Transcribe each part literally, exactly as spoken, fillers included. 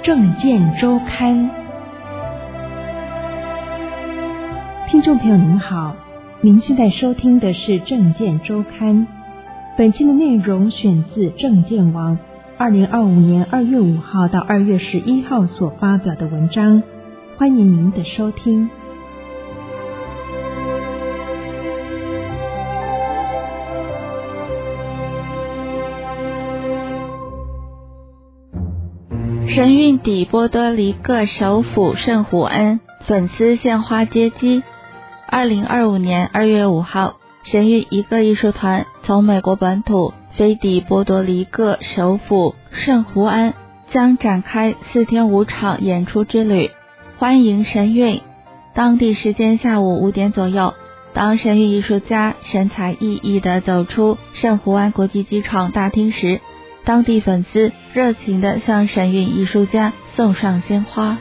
政见周刊。听众朋友您好，您现在收听的是政见周刊。本期的内容选自政见网二零二五年二月五号到二月十一号所发表的文章，欢迎您的收听。 神韵抵波多黎各首府圣胡安，粉丝献花接机。二零二五年二月五号，神韵一个艺术团从美国本土飞抵波多黎各首府圣胡安，将展开四天五场演出之旅，欢迎神韵。当地时间下午五点左右，当神韵艺术家神采奕奕地走出圣胡安国际机场大厅时，当地粉丝热情地向神韵艺术家送上鲜花，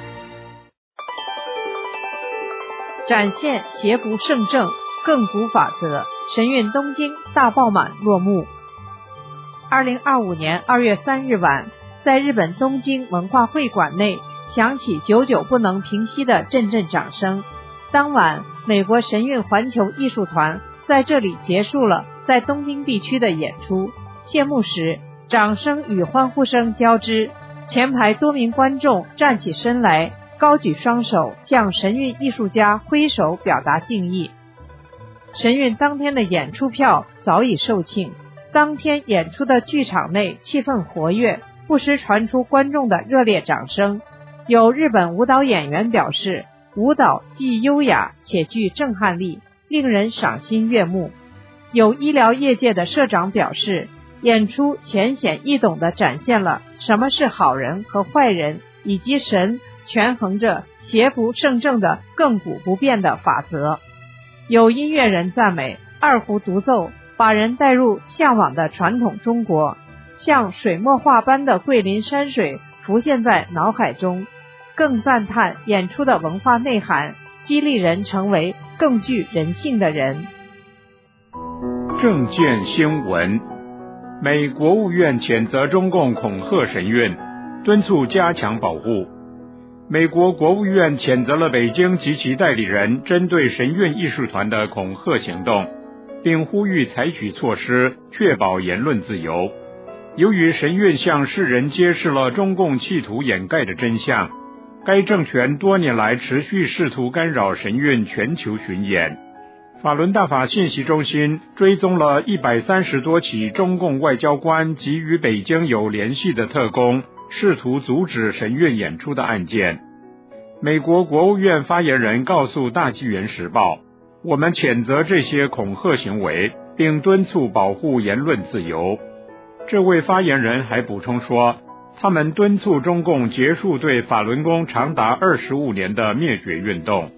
展现邪不胜正亘古法则。神韵东京大爆满落幕。二零二五年二月三日晚，在日本东京文化会馆内响起久久不能平息的阵阵掌声。当晚，美国神韵环球艺术团在这里结束了在东京地区的演出。谢幕时，掌声与欢呼声交织，前排多名观众站起身来，高举双手向神韵艺术家挥手表达敬意。神韵当天的演出票早已售罄，当天演出的剧场内气氛活跃，不时传出观众的热烈掌声。有日本舞蹈演员表示，舞蹈既优雅且具震撼力，令人赏心悦目。有医疗业界的社长表示，演出浅显易懂地展现了什么是好人和坏人，以及神权衡着邪不胜正的亘古不变的法则。有音乐人赞美二胡独奏把人带入向往的传统中国，像水墨画般的桂林山水浮现在脑海中，更赞叹演出的文化内涵，激励人成为更具人性的人。 政见新闻，美国务院谴责中共恐吓神韵，敦促加强保护。美国国务院谴责了北京及其代理人针对神韵艺术团的恐吓行动，并呼吁采取措施确保言论自由。由于神韵向世人揭示了中共企图掩盖的真相，该政权多年来持续试图干扰神韵全球巡演。法轮大法信息中心追踪了一百三十多起中共外交官及与北京有联系的特工试图阻止神韵演出的案件。美国国务院发言人告诉大纪元时报，我们谴责这些恐吓行为，并敦促保护言论自由。这位发言人还补充说，他们敦促中共结束对法轮功长达二十五年的灭绝运动。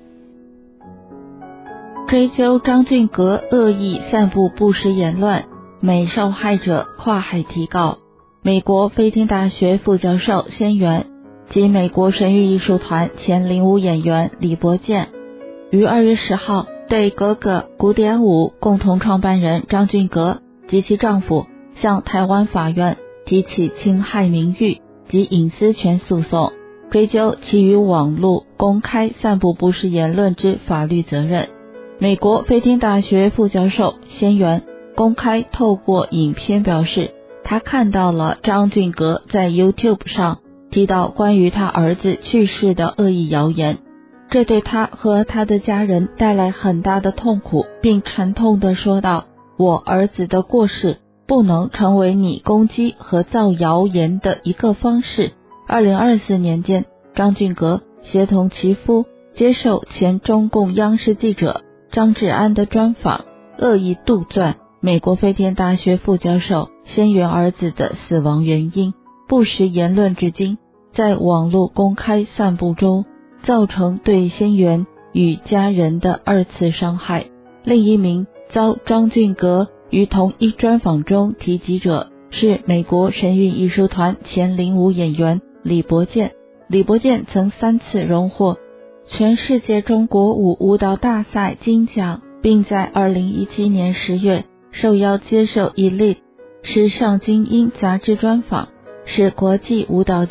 追究张俊革恶意散布不实言论，美受害者跨海提告。美国飞天大学副教授先元及美国神韵艺术团前领舞演员李伯健于二月十号对格格古典舞共同创办人张俊革及其丈夫向台湾法院提起侵害名誉及隐私权诉讼，追究其于网络公开散布不实言论之法律责任。美国飞天大学副教授先元公开透过影片表示，他看到了张俊革在 YouTube 上提到关于他儿子去世的恶意谣言，这对他和他的家人带来很大的痛苦，并沉痛地说道，我儿子的过世不能成为你攻击和造谣言的一个方式。二零二四年间，张俊革协同其夫接受前中共央视记者张志安的专访，恶意杜撰美国飞天大学副教授先元儿子的死亡原因，不实言论至今在网络公开散布中，造成对先元与家人的二次伤害。另一名遭张俊革于同一专访中提及者是美国神韵艺术团前领舞演员李伯健。李伯健曾三次荣获全世界中国舞舞蹈大赛金奖，并在二零一七年十月受邀接受 Elite 时尚精英杂志专访，是国际舞蹈界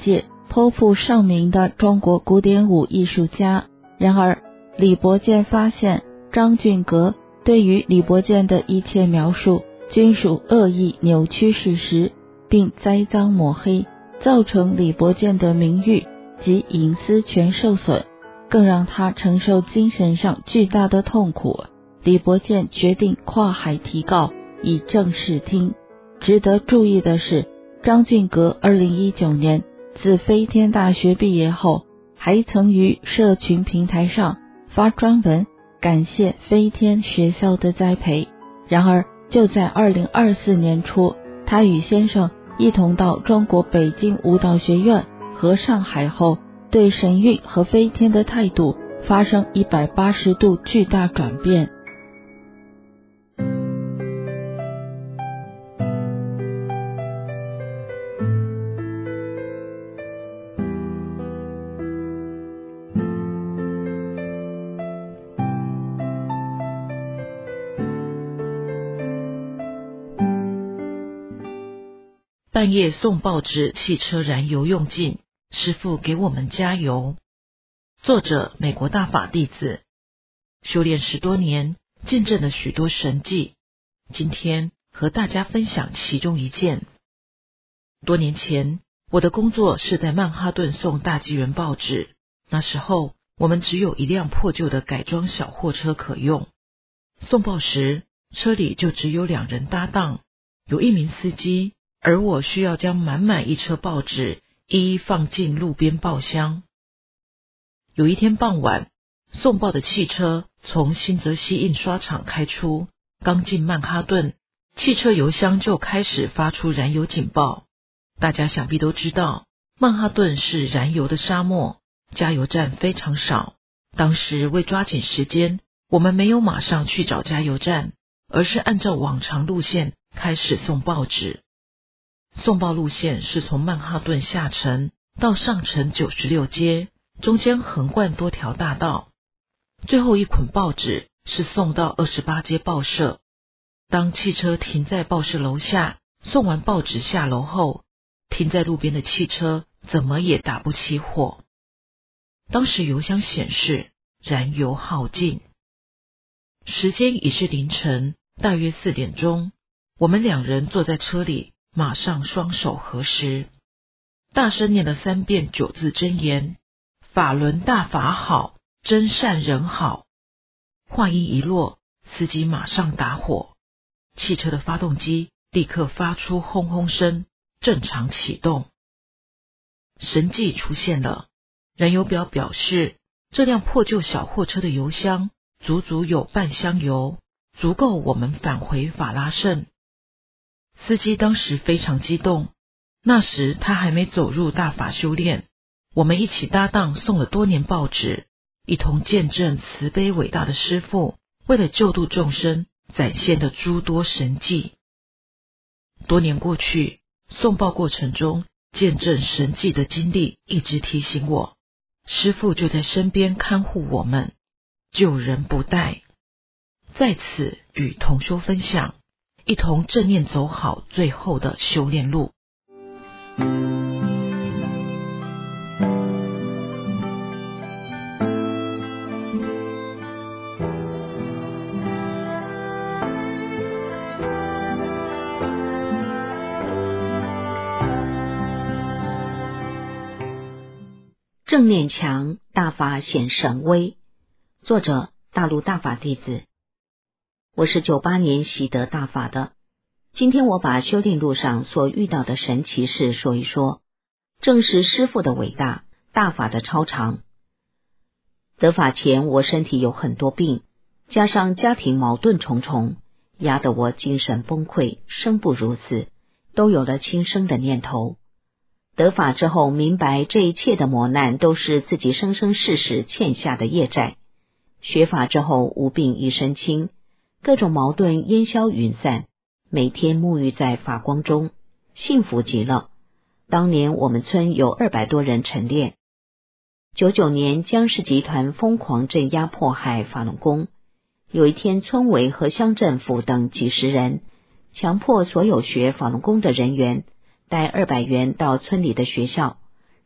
颇负盛名的中国古典舞艺术家。然而，李伯健发现张俊阁对于李伯健的一切描述均属恶意扭曲事实，并栽赃抹黑，造成李伯健的名誉及隐私权受损，更让他承受精神上巨大的痛苦。李伯健决定跨海提告，以正视听。值得注意的是，张俊阁二零一九年自飞天大学毕业后，还曾于社群平台上发专文感谢飞天学校的栽培。然而，就在二零二四年初，他与先生一同到中国北京舞蹈学院和上海后，对神韵和飞天的态度发生一百八十度巨大转变。 半夜送报纸，汽车燃油用尽，师父给我们加油。作者：美国大法弟子，修炼十多年，见证了许多神迹。今天和大家分享其中一件。多年前，我的工作是在曼哈顿送大纪元报纸，那时候我们只有一辆破旧的改装小货车可用。送报时，车里就只有两人搭档，有一名司机，而我需要将满满一车报纸一一放进路边报箱。有一天傍晚，送报的汽车从新泽西印刷厂开出，刚进曼哈顿，汽车油箱就开始发出燃油警报。大家想必都知道，曼哈顿是燃油的沙漠，加油站非常少。当时为抓紧时间，我们没有马上去找加油站，而是按照往常路线开始送报纸。送报路线是从曼哈顿下城到上城九十六街，中间横贯多条大道。最后一捆报纸是送到二十八街报社。当汽车停在报社楼下，送完报纸下楼后，停在路边的汽车怎么也打不起火。当时油箱显示燃油耗尽。时间已是凌晨，大约四点钟，我们两人坐在车里，马上双手合十，大声念了三遍九字真言：法轮大法好，真善人好。话音一落，司机马上打火，汽车的发动机立刻发出轰轰声，正常启动。神迹出现了，燃油表表示这辆破旧小货车的油箱足足有半箱油，足够我们返回法拉盛。司机当时非常激动，那时他还没走入大法修炼。我们一起搭档送了多年报纸，一同见证慈悲伟大的师父为了救度众生展现的诸多神迹。多年过去，送报过程中见证神迹的经历一直提醒我，师父就在身边看护我们，救人不怠。在此与同修分享，一同正念走好最后的修炼路。 正念强，大法显神威。作者：大陆大法弟子。我是九八年习得大法的。今天我把修炼路上所遇到的神奇事说一说，正是师父的伟大，大法的超常。得法前，我身体有很多病，加上家庭矛盾重重，压得我精神崩溃，生不如死，都有了轻生的念头。得法之后，明白这一切的磨难都是自己生生世世欠下的业债。学法之后，无病一身轻，各种矛盾烟消云散，每天沐浴在法光中，幸福极了。当年我们村有二百多人晨练。九九年，江氏集团疯狂镇压迫害法轮功。有一天，村委和乡政府等几十人，强迫所有学法轮功的人员带二百元到村里的学校，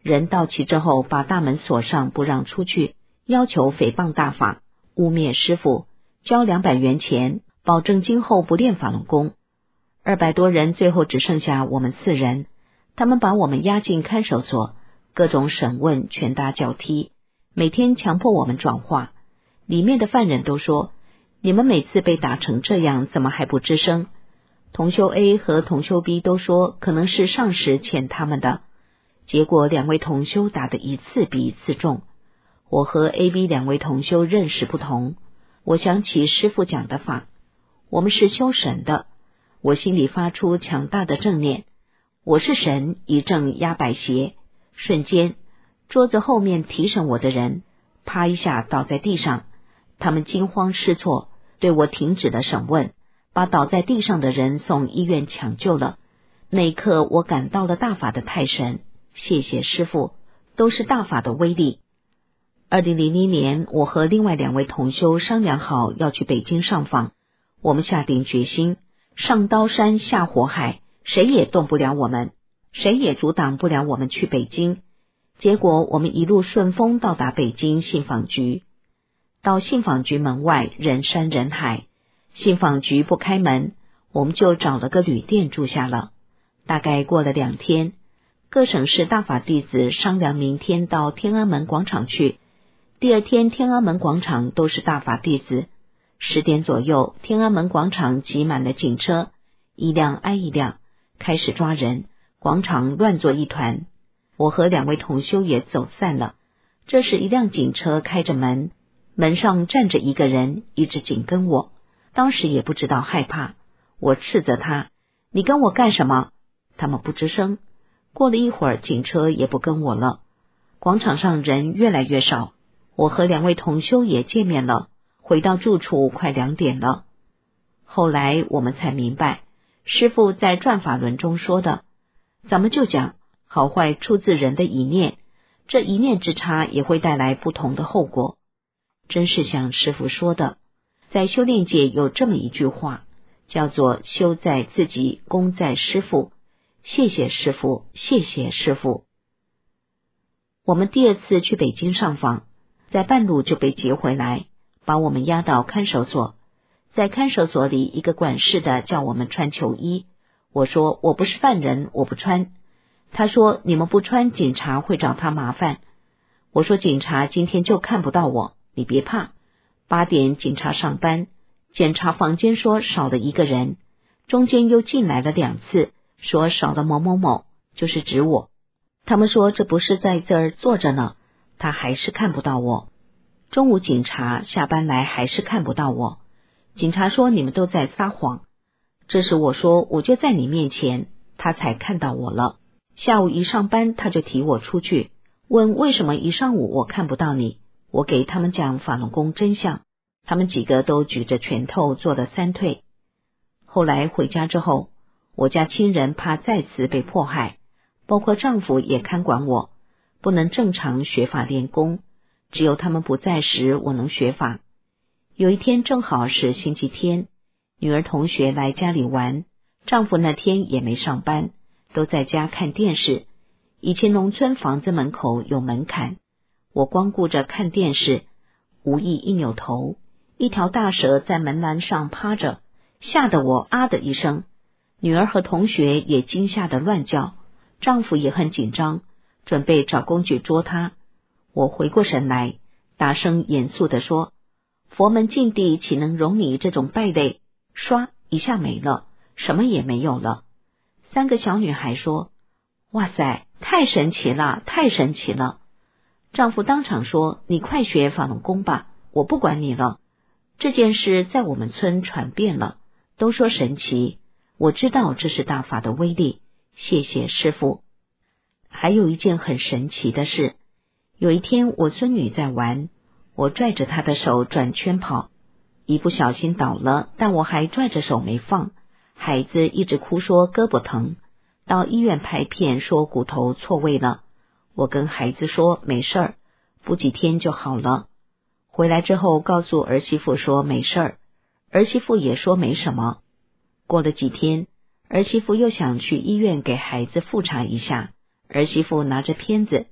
人到齐之后，把大门锁上，不让出去，要求诽谤大法，污蔑师父，交两百元钱，保证今后不练法轮功。二百多人，最后只剩下我们四人，他们把我们押进看守所，各种审问，拳打脚踢，每天强迫我们转化。里面的犯人都说，你们每次被打成这样，怎么还不吱声？同修 A 和同修 B 都说，可能是上师欠他们的。结果两位同修打得一次比一次重。我和 A、B 两位同修认识不同，我想起师父讲的法，我们是修神的，我心里发出强大的正念，我是神，一正压百邪。瞬间，桌子后面提审我的人啪一下倒在地上，他们惊慌失措，对我停止了审问，把倒在地上的人送医院抢救了。那一刻，我感到了大法的太神，谢谢师父，都是大法的威力。二零零零年，我和另外两位同修商量好要去北京上访，我们下定决心，上刀山下火海，谁也动不了我们，谁也阻挡不了我们去北京。结果我们一路顺风到达北京信访局。到信访局门外人山人海，信访局不开门，我们就找了个旅店住下了。大概过了两天，各省市大法弟子商量明天到天安门广场去。第二天天安门广场都是大法弟子，十点左右天安门广场挤满了警车，一辆挨一辆，开始抓人，广场乱作一团。我和两位同修也走散了。这时一辆警车开着门，门上站着一个人，一直紧跟我。当时也不知道害怕，我斥责他，你跟我干什么？他们不吱声。过了一会儿，警车也不跟我了。广场上人越来越少，我和两位同修也见面了。回到住处快两点了。后来我们才明白，师父在转法轮中说的，咱们就讲好坏出自人的一念，这一念之差也会带来不同的后果。真是像师父说的，在修炼界有这么一句话，叫做修在自己，功在师父。谢谢师父，谢谢师父。我们第二次去北京上访，在半路就被劫回来，把我们押到看守所。在看守所里，一个管事的叫我们穿囚衣，我说我不是犯人，我不穿。他说你们不穿，警察会找他麻烦。我说警察今天就看不到我，你别怕。八点警察上班，检查房间说少了一个人，中间又进来了两次，说少了某某某，就是指我。他们说这不是在这儿坐着呢，他还是看不到我。中午警察下班来还是看不到我，警察说你们都在撒谎。这时我说我就在你面前，他才看到我了。下午一上班他就提我出去，问为什么一上午我看不到你。我给他们讲法轮功真相，他们几个都举着拳头做了三退。后来回家之后，我家亲人怕再次被迫害，包括丈夫也看管我，不能正常学法练功，只有他们不在时我能学法。有一天正好是星期天，女儿同学来家里玩，丈夫那天也没上班，都在家看电视。以前农村房子门口有门槛，我光顾着看电视，无意一扭头，一条大蛇在门栏上趴着，吓得我啊的一声。女儿和同学也惊吓得乱叫，丈夫也很紧张，准备找工具捉他。我回过神来，大声严肃地说，佛门净地岂能容你这种败类？唰一下没了，什么也没有了。三个小女孩说，哇塞，太神奇了，太神奇了。丈夫当场说，你快学法轮功吧，我不管你了。这件事在我们村传遍了，都说神奇，我知道这是大法的威力，谢谢师父。还有一件很神奇的事，有一天我孙女在玩，我拽着她的手转圈跑，一不小心倒了，但我还拽着手没放，孩子一直哭说胳膊疼，到医院拍片说骨头错位了。我跟孩子说没事儿，不几天就好了。回来之后告诉儿媳妇说没事儿，儿媳妇也说没什么。过了几天，儿媳妇又想去医院给孩子复查一下，儿媳妇拿着片子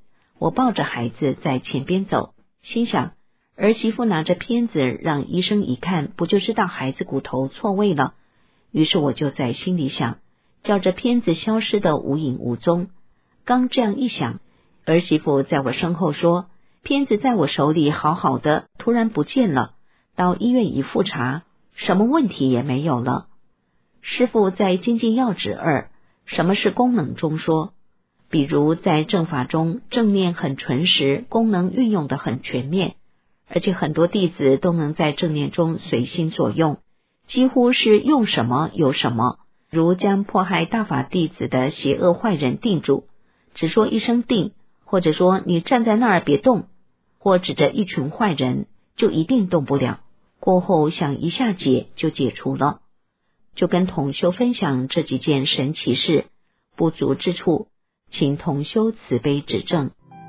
我抱着孩子在前边走，心想儿媳妇拿着片子让医生一看，不就知道孩子骨头错位了？于是我就在心里想，叫这片子消失得无影无踪。刚这样一想，儿媳妇在我身后说，片子在我手里好好的，突然不见了。到医院一复查，什么问题也没有了。师父在《精进要旨二什么是功能中说，比如在正法中，正念很纯实，功能运用得很全面，而且很多弟子都能在正念中随心所用，几乎是用什么有什么，如将迫害大法弟子的邪恶坏人定住，只说一声定，或者说你站在那儿别动，或指着一群坏人，就一定动不了，过后想一下解就解除了。就跟同修分享这几件神奇事，不足之处请同修慈悲指正。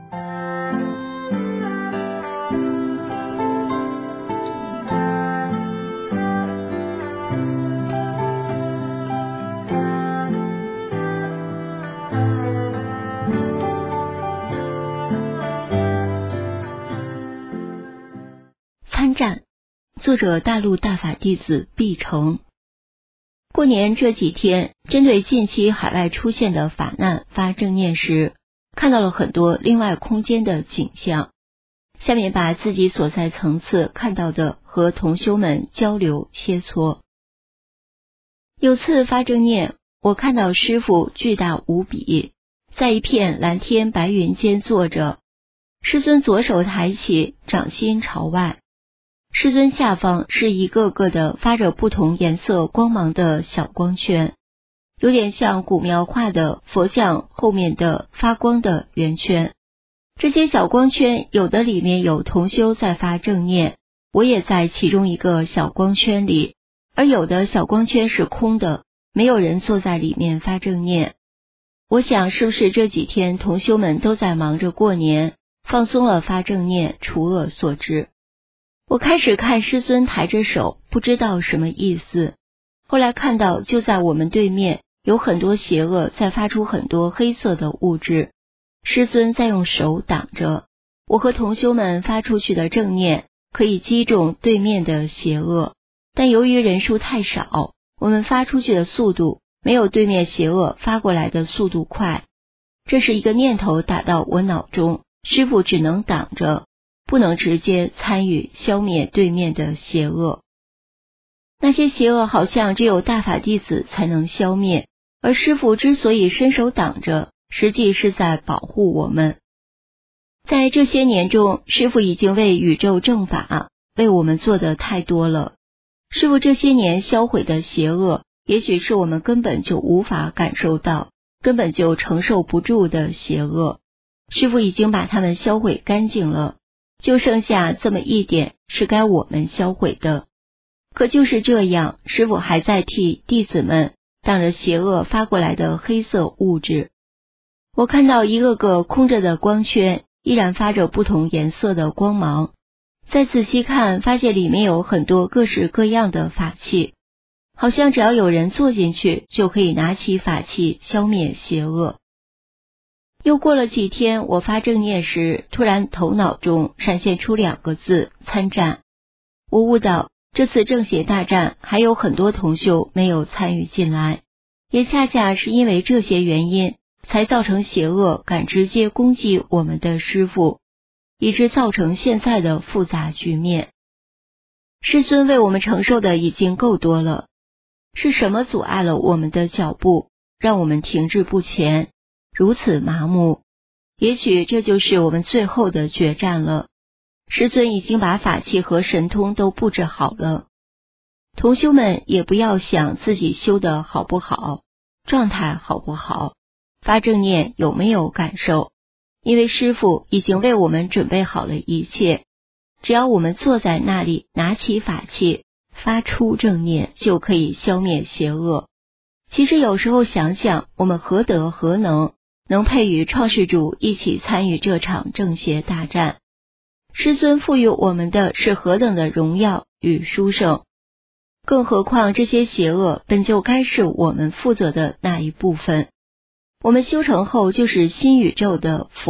参战，作者大陆大法弟子毕成。过年这几天，针对近期海外出现的法难发正念时，看到了很多另外空间的景象。下面把自己所在层次看到的和同修们交流切磋。有次发正念，我看到师父巨大无比，在一片蓝天白云间坐着，师尊左手抬起，掌心朝外。师尊下方是一个个的发着不同颜色光芒的小光圈，有点像古描画的佛像后面的发光的圆圈。这些小光圈有的里面有同修在发正念，我也在其中一个小光圈里，而有的小光圈是空的，没有人坐在里面发正念。我想是不是这几天同修们都在忙着过年，放松了发正念，除恶所致。我开始看师尊抬着手，不知道什么意思。后来看到就在我们对面有很多邪恶在发出很多黑色的物质，师尊在用手挡着，我和同修们发出去的正念可以击中对面的邪恶，但由于人数太少，我们发出去的速度没有对面邪恶发过来的速度快。这是一个念头打到我脑中，师父只能挡着，不能直接参与消灭对面的邪恶。那些邪恶好像只有大法弟子才能消灭，而师父之所以伸手挡着，实际是在保护我们。在这些年中，师父已经为宇宙正法为我们做的太多了。师父这些年销毁的邪恶，也许是我们根本就无法感受到，根本就承受不住的邪恶。师父已经把它们销毁干净了，就剩下这么一点是该我们销毁的。可就是这样，师父还在替弟子们挡着邪恶发过来的黑色物质。我看到一个个空着的光圈，依然发着不同颜色的光芒。再仔细看，发现里面有很多各式各样的法器，好像只要有人坐进去，就可以拿起法器消灭邪恶。又过了几天，我发正念时，突然头脑中闪现出两个字：参战。我悟到，这次正邪大战还有很多同修没有参与进来，也恰恰是因为这些原因，才造成邪恶敢直接攻击我们的师父，以致造成现在的复杂局面。师尊为我们承受的已经够多了，是什么阻碍了我们的脚步，让我们停滞不前，如此麻木？也许这就是我们最后的决战了。师尊已经把法器和神通都布置好了，同修们也不要想自己修的好不好，状态好不好，发正念有没有感受，因为师父已经为我们准备好了一切，只要我们坐在那里，拿起法器，发出正念，就可以消灭邪恶。其实有时候想想，我们何德何能，能配与创世主一起参与这场正邪大战？师尊赋予我们的是何等的荣耀与殊胜，更何况这些邪恶本就该是我们负责的那一部分。我们修成后就是新宇宙的佛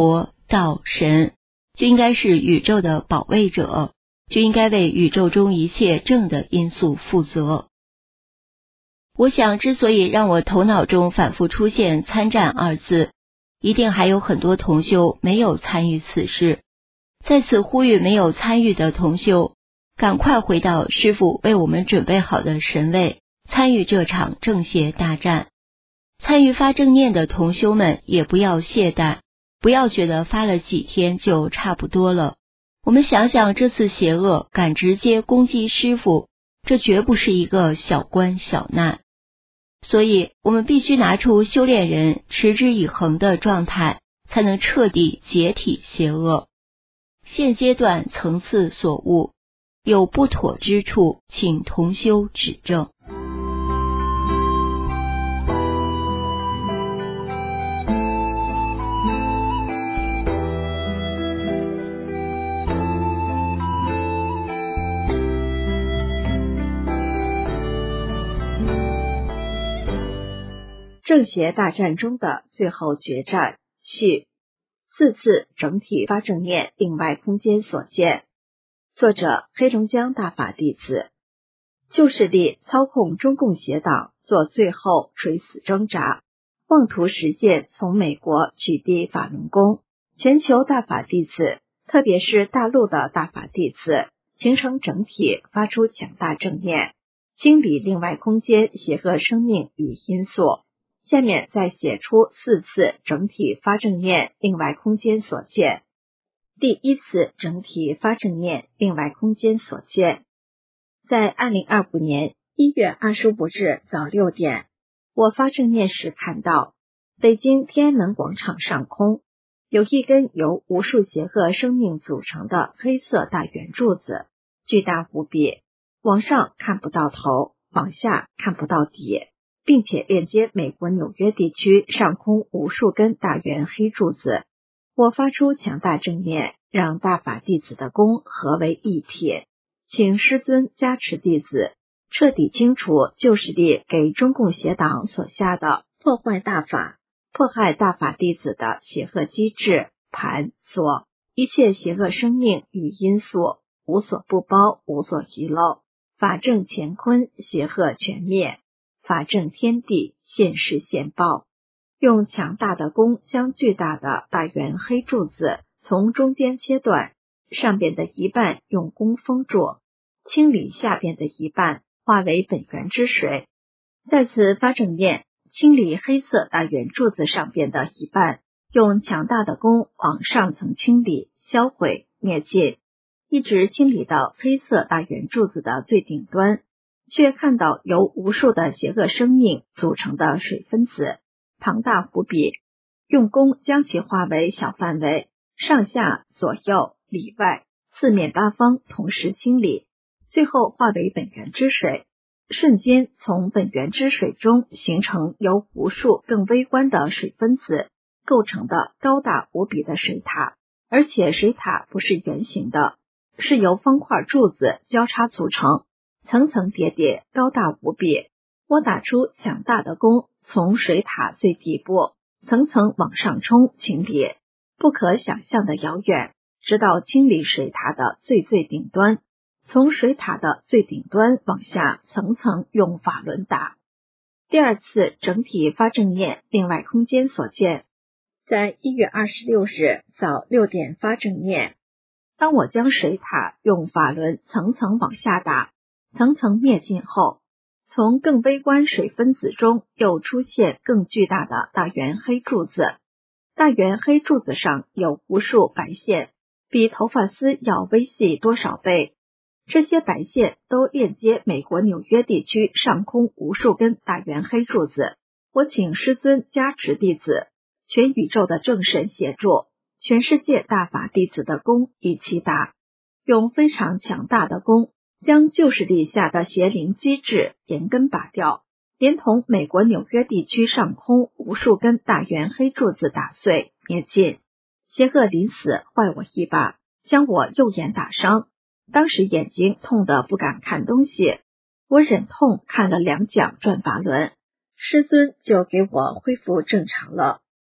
道、神，就应该是宇宙的保卫者，就应该为宇宙中一切正的因素负责。我想之所以让我头脑中反复出现参战二字，一定还有很多同修没有参与此事。在此呼吁没有参与的同修，赶快回到师父为我们准备好的神位，参与这场正邪大战。参与发正念的同修们也不要懈怠，不要觉得发了几天就差不多了。我们想想，这次邪恶敢直接攻击师父，这绝不是一个小关小难。所以我们必须拿出修炼人持之以恒的状态，才能彻底解体邪恶。现阶段层次所悟，有不妥之处，请同修指正。 正邪大战中的最后决战续，四次整体发正念另外空间所见。作者黑龙江大法弟子。旧势力操控中共邪党做最后垂死挣扎，妄图实践从美国取缔法轮功。全球大法弟子，特别是大陆的大法弟子，形成整体发出强大正念，清理另外空间邪恶生命与因素。下面再写出四次整体发正念另外空间所见。第一次整体发正念另外空间所见，在二零二五年一月二十五日早六点，我发正念时看到北京天安门广场上空有一根由无数邪恶生命组成的黑色大圆柱子，巨大无比，往上看不到头，往下看不到底，并且链接美国纽约地区上空无数根大圆黑柱子。我发出强大正念，让大法弟子的功合为一体，请师尊加持弟子，彻底清除旧势力给中共邪党所下的破坏大法、迫害大法弟子的邪恶机制、盘索，一切邪恶生命与因素无所不包，无所遗漏。法正乾坤，邪恶全灭。法正天地，现世现报。用强大的功将巨大的大圆黑柱子从中间切断，上边的一半用功封住，清理下边的一半，化为本源之水。再次发正念，清理黑色大圆柱子上边的一半，用强大的功往上层清理、销毁、灭尽，一直清理到黑色大圆柱子的最顶端，却看到由无数的邪恶生命组成的水分子，庞大无比，用功将其化为小范围，上下左右里外四面八方同时清理，最后化为本源之水，瞬间从本源之水中形成由无数更微观的水分子构成的高大无比的水塔，而且水塔不是圆形的，是由方块柱子交叉组成，层层叠叠，高大无比。我打出强大的功，从水塔最底部层层往上冲清理，不可想象的遥远，直到清理水塔的最最顶端，从水塔的最顶端往下层层用法轮打。第二次整体发正念另外空间所见，在一月二十六日早六点发正念，当我将水塔用法轮层层往下打，层层灭尽后，从更微观水分子中又出现更巨大的大圆黑柱子，大圆黑柱子上有无数白线，比头发丝要微细多少倍。这些白线都链接美国纽约地区上空无数根大圆黑柱子。我请师尊加持弟子，全宇宙的正神协助，全世界大法弟子的功一起打，用非常强大的功将旧势力下的邪灵机制严根拔掉，连同美国纽约地区上空无数根大圆黑柱子打碎灭尽。邪恶临死坏我一把，将我右眼打伤，当时眼睛痛得不敢看东西，我忍痛看了两讲转法轮，师尊就给我恢复正常了。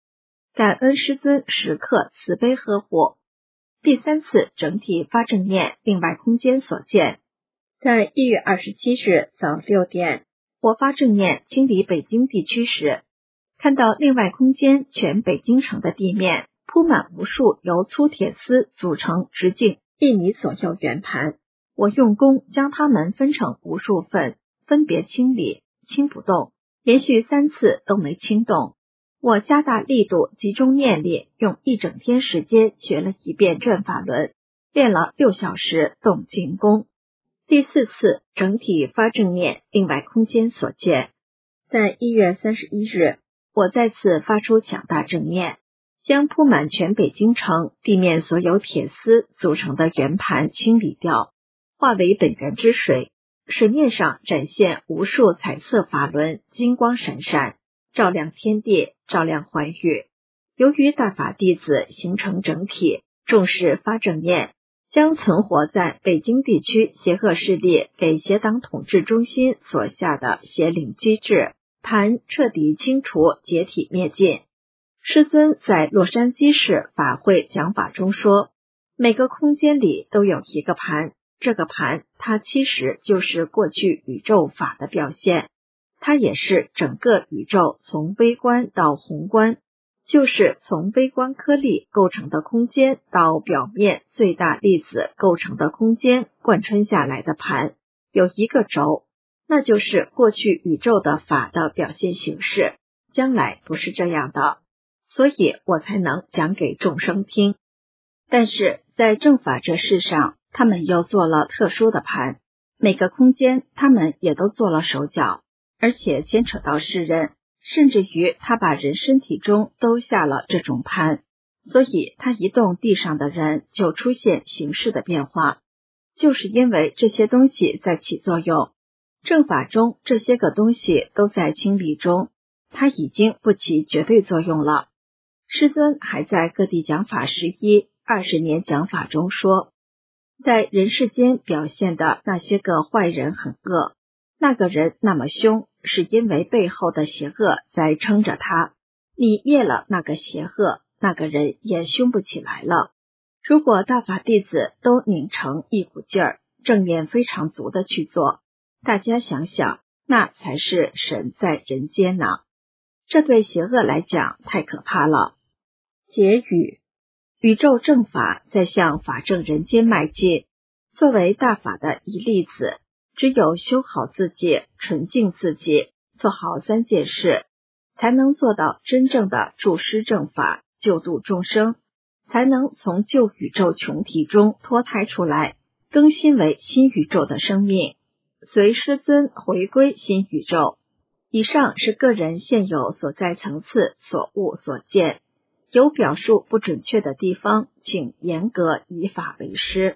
感恩师尊时刻慈悲呵护。第三次整体发正念另外空间所见，在一月二十七日早六点，我发正念清理北京地区时，看到另外空间全北京城的地面铺满无数由粗铁丝组成直径一米左右圆盘，我用功将它们分成无数份，分别清理，清不动，连续三次都没清动。我加大力度，集中念力，用一整天时间学了一遍转法轮，练了六小时动静功。第四次整体发正念另外空间所见，在一月三十一日，我再次发出强大正念，将铺满全北京城地面所有铁丝组成的圆盘清理掉，化为本源之水，水面上展现无数彩色法轮，金光闪闪，照亮天地，照亮寰宇。由于大法弟子形成整体，重视发正念，将存活在北京地区邪恶势力给邪党统治中心所下的邪灵机制盘彻底清除，解体灭尽。师尊在洛杉矶市法会讲法中说，每个空间里都有一个盘，这个盘它其实就是过去宇宙法的表现，它也是整个宇宙从微观到宏观，就是从微观颗粒构成的空间到表面最大粒子构成的空间贯穿下来的盘，有一个轴，那就是过去宇宙的法的表现形式，将来不是这样的，所以我才能讲给众生听。但是在正法这事上，他们又做了特殊的盘，每个空间他们也都做了手脚，而且牵扯到世人，甚至于他把人身体中都下了这种盘，所以他一动地上的人就出现形式的变化，就是因为这些东西在起作用。正法中这些个东西都在清理中，它已经不起绝对作用了。师尊还在各地讲法十一、二十年讲法中说，在人世间表现的那些个坏人很恶，那个人那么凶，是因为背后的邪恶在撑着他，你灭了那个邪恶，那个人也凶不起来了。如果大法弟子都拧成一股劲儿，正念非常足的去做，大家想想，那才是神在人间呢。这对邪恶来讲太可怕了。结语：宇宙正法在向法正人间迈进，作为大法的一粒子，只有修好自己，纯净自己，做好三件事，才能做到真正的助施正法，救度众生，才能从旧宇宙穷体中脱胎出来，更新为新宇宙的生命，随师尊回归新宇宙。以上是个人现有所在层次所悟所见，有表述不准确的地方，请严格以法为师。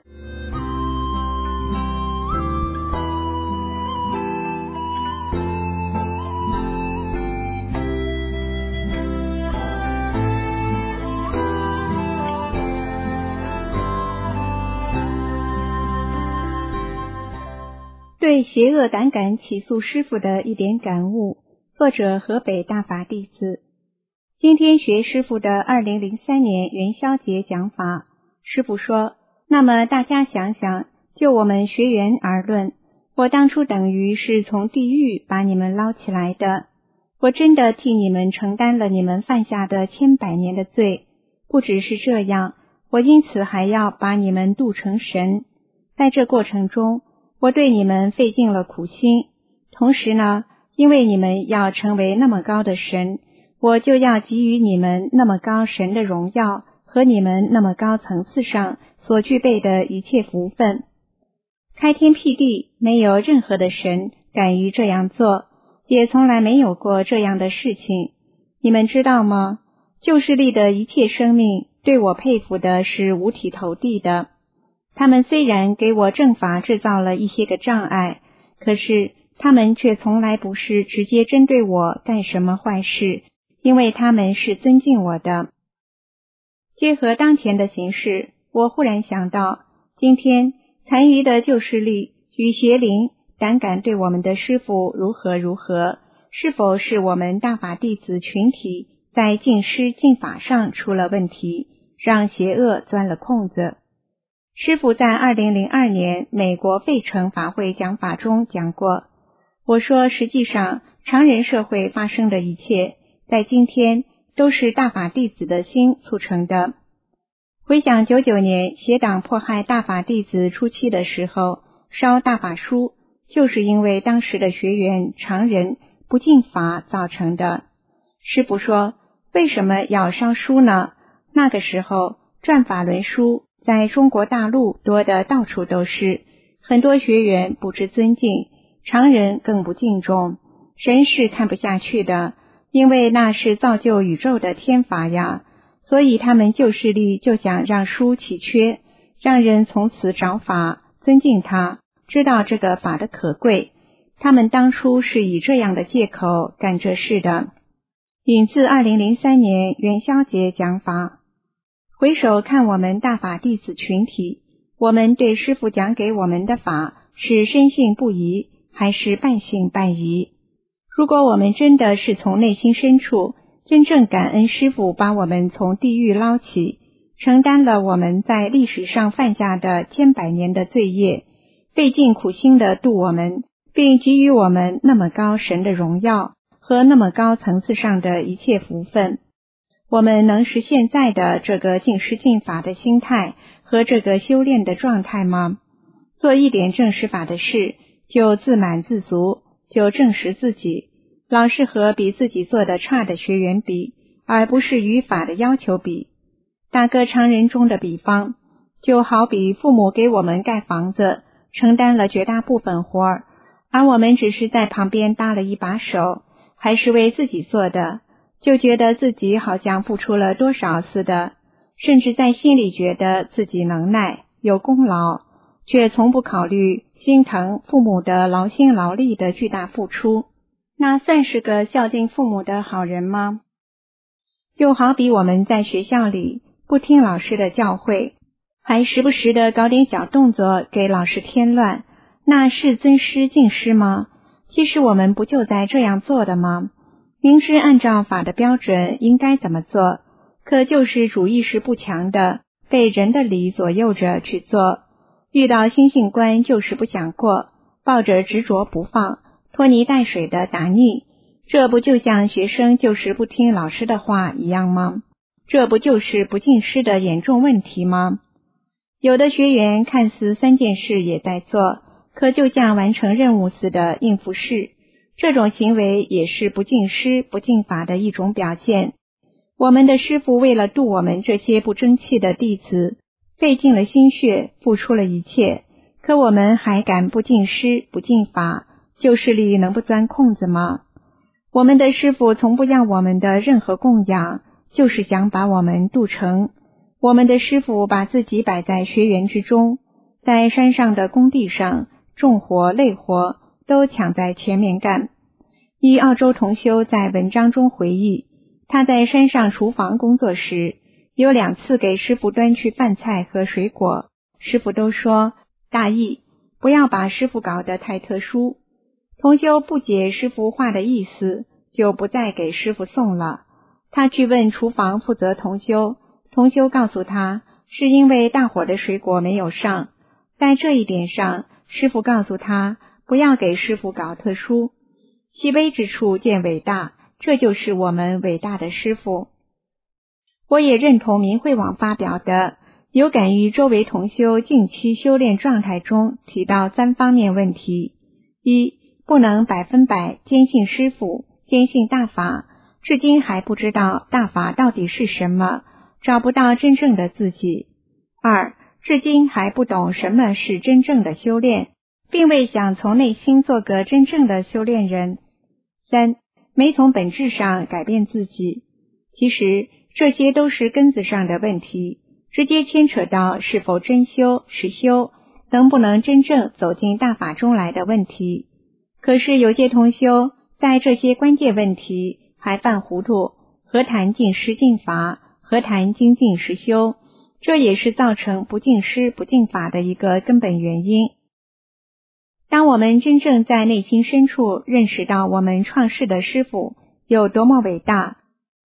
对邪恶胆敢起诉师父的一点感悟，作者河北大法弟子。今天学师父的二零零三年元宵节讲法，师父说，那么大家想想，就我们学员而论，我当初等于是从地狱把你们捞起来的，我真的替你们承担了你们犯下的千百年的罪，不只是这样，我因此还要把你们度成神。在这过程中，我对你们费尽了苦心，同时呢，因为你们要成为那么高的神，我就要给予你们那么高神的荣耀和你们那么高层次上所具备的一切福分。开天辟地，没有任何的神敢于这样做，也从来没有过这样的事情。你们知道吗？旧势力的一切生命对我佩服的是五体投地的。他们虽然给我正法制造了一些个障碍，可是他们却从来不是直接针对我干什么坏事，因为他们是尊敬我的。结合当前的形势，我忽然想到，今天残余的旧势力与邪灵胆敢对我们的师父如何如何，是否是我们大法弟子群体在敬师敬法上出了问题，让邪恶钻了空子。师父在二零零二年美国费城法会讲法中讲过，我说实际上常人社会发生的一切，在今天都是大法弟子的心促成的。回想九九年邪党迫害大法弟子初期的时候，烧大法书，就是因为当时的学员常人不敬法造成的。师父说，为什么要烧书呢？那个时候转法轮书在中国大陆多得到处都是，很多学员不知尊敬，常人更不敬重，神是看不下去的，因为那是造就宇宙的天法呀，所以他们旧势力就想让书起缺，让人从此找法，尊敬它，知道这个法的可贵。他们当初是以这样的借口干这事的。引自二零零三年元宵节讲法。回首看我们大法弟子群体，我们对师父讲给我们的法是深信不疑，还是半信半疑？如果我们真的是从内心深处真正感恩师父把我们从地狱捞起，承担了我们在历史上犯下的千百年的罪业，费尽苦心地度我们，并给予我们那么高神的荣耀和那么高层次上的一切福分，我们能是现在的这个敬师敬法的心态和这个修炼的状态吗？做一点正实法的事，就自满自足，就证实自己，老是和比自己做的差的学员比，而不是与法的要求比。打个常人中的比方，就好比父母给我们盖房子，承担了绝大部分活儿，而我们只是在旁边搭了一把手，还是为自己做的，就觉得自己好像付出了多少似的，甚至在心里觉得自己能耐有功劳，却从不考虑心疼父母的劳心劳力的巨大付出，那算是个孝敬父母的好人吗？就好比我们在学校里不听老师的教诲，还时不时的搞点小动作给老师添乱，那是尊师敬师吗？其实我们不就在这样做的吗？明知按照法的标准应该怎么做，可就是主意识不强的，被人的理左右着去做，遇到心性关就是不想过，抱着执着不放，拖泥带水的打逆，这不就像学生就是不听老师的话一样吗？这不就是不敬师的严重问题吗？有的学员看似三件事也在做，可就像完成任务似的应付事，这种行为也是不敬师不敬法的一种表现。我们的师父为了度我们这些不争气的弟子，费尽了心血，付出了一切，可我们还敢不敬师不敬法，旧势力能不钻空子吗？我们的师父从不要我们的任何供养，就是想把我们度成。我们的师父把自己摆在学员之中，在山上的工地上，重活累活都抢在前面干。一澳洲同修在文章中回忆，他在山上厨房工作时，有两次给师父端去饭菜和水果，师父都说大意，不要把师父搞得太特殊。同修不解师父话的意思，就不再给师父送了。他去问厨房负责同修，同修告诉他，是因为大伙的水果没有上。在这一点上，师父告诉他，不要给师父搞特殊，细微之处见伟大，这就是我们伟大的师父。我也认同明慧网发表的，有感于周围同修近期修炼状态中提到三方面问题：一、不能百分百坚信师父，坚信大法，至今还不知道大法到底是什么，找不到真正的自己；二、至今还不懂什么是真正的修炼，并未想从内心做个真正的修炼人；三、没从本质上改变自己。其实这些都是根子上的问题，直接牵扯到是否真修实修，能不能真正走进大法中来的问题。可是有些同修在这些关键问题还犯糊涂，何谈敬师敬法，何谈精进实修，这也是造成不敬师不敬法的一个根本原因。当我们真正在内心深处认识到我们创世的师父有多么伟大，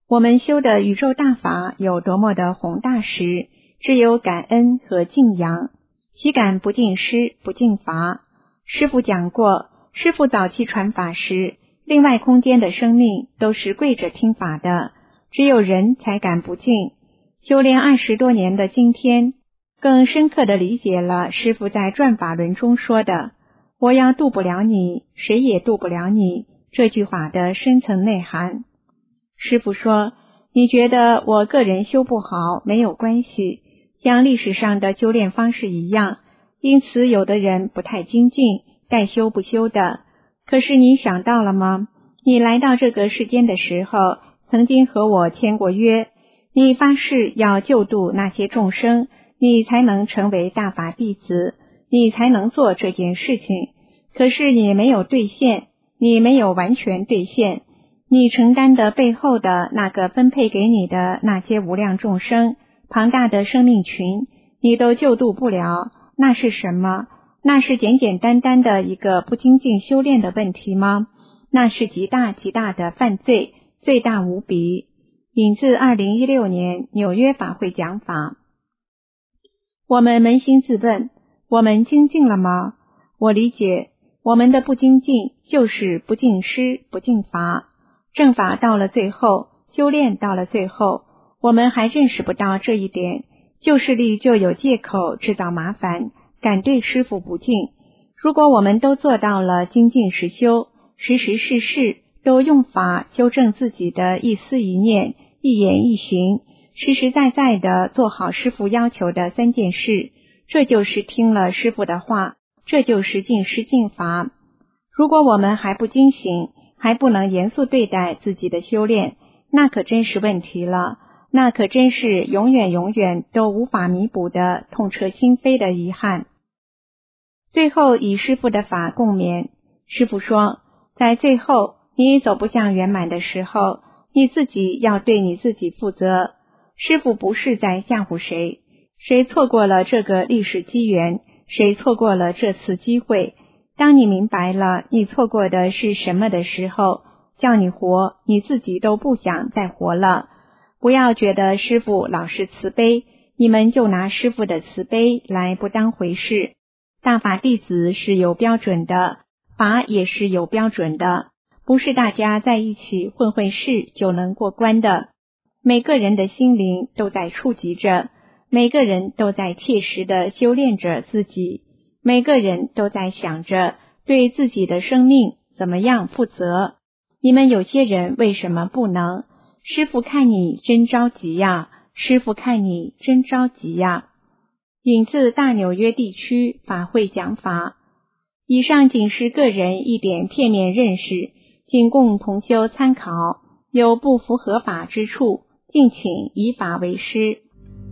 我们修的宇宙大法有多么的宏大时，只有感恩和敬仰，岂敢不敬师不敬法？师父讲过，师父早期传法时，另外空间的生命都是跪着听法的，只有人才敢不敬。修炼二十多年的今天，更深刻地理解了师父在转法轮中说的“我要渡不了你，谁也渡不了你”这句话的深层内涵。师父说，你觉得我个人修不好没有关系，像历史上的修炼方式一样，因此有的人不太精进，该修不修的。可是你想到了吗？你来到这个世间的时候，曾经和我签过约，你发誓要救度那些众生，你才能成为大法弟子，你才能做这件事情。可是你没有兑现，你没有完全兑现，你承担的背后的那个分配给你的那些无量众生，庞大的生命群，你都救度不了。那是什么？那是简简单单的一个不精进修炼的问题吗？那是极大极大的犯罪，罪大无比。引自二零一六年纽约法会讲法。我们扪心自问，我们精进了吗？我理解，我们的不精进就是不敬师不敬法。正法到了最后，修炼到了最后，我们还认识不到这一点，旧势力就有借口制造麻烦，敢对师父不敬。如果我们都做到了精进实修，时时事事都用法修正自己的一思一念一言一行，实实在在的做好师父要求的三件事，这就是听了师父的话，这就是敬师敬法。如果我们还不精醒，还不能严肃对待自己的修炼，那可真是问题了，那可真是永远永远都无法弥补的痛彻心扉的遗憾。最后以师父的法共勉，师父说，在最后你走不向圆满的时候，你自己要对你自己负责。师父不是在吓唬谁，谁错过了这个历史机缘，谁错过了这次机会。当你明白了你错过的是什么的时候，叫你活，你自己都不想再活了。不要觉得师父老是慈悲，你们就拿师父的慈悲来不当回事。大法弟子是有标准的，法也是有标准的，不是大家在一起混混事就能过关的。每个人的心灵都在触及着，每个人都在切实的修炼着自己，每个人都在想着对自己的生命怎么样负责。你们有些人为什么不能？师父看你真着急呀，师父看你真着急呀。引自大纽约地区法会讲法。以上仅是个人一点片面认识，仅供同修参考，有不符合法之处，敬请以法为师。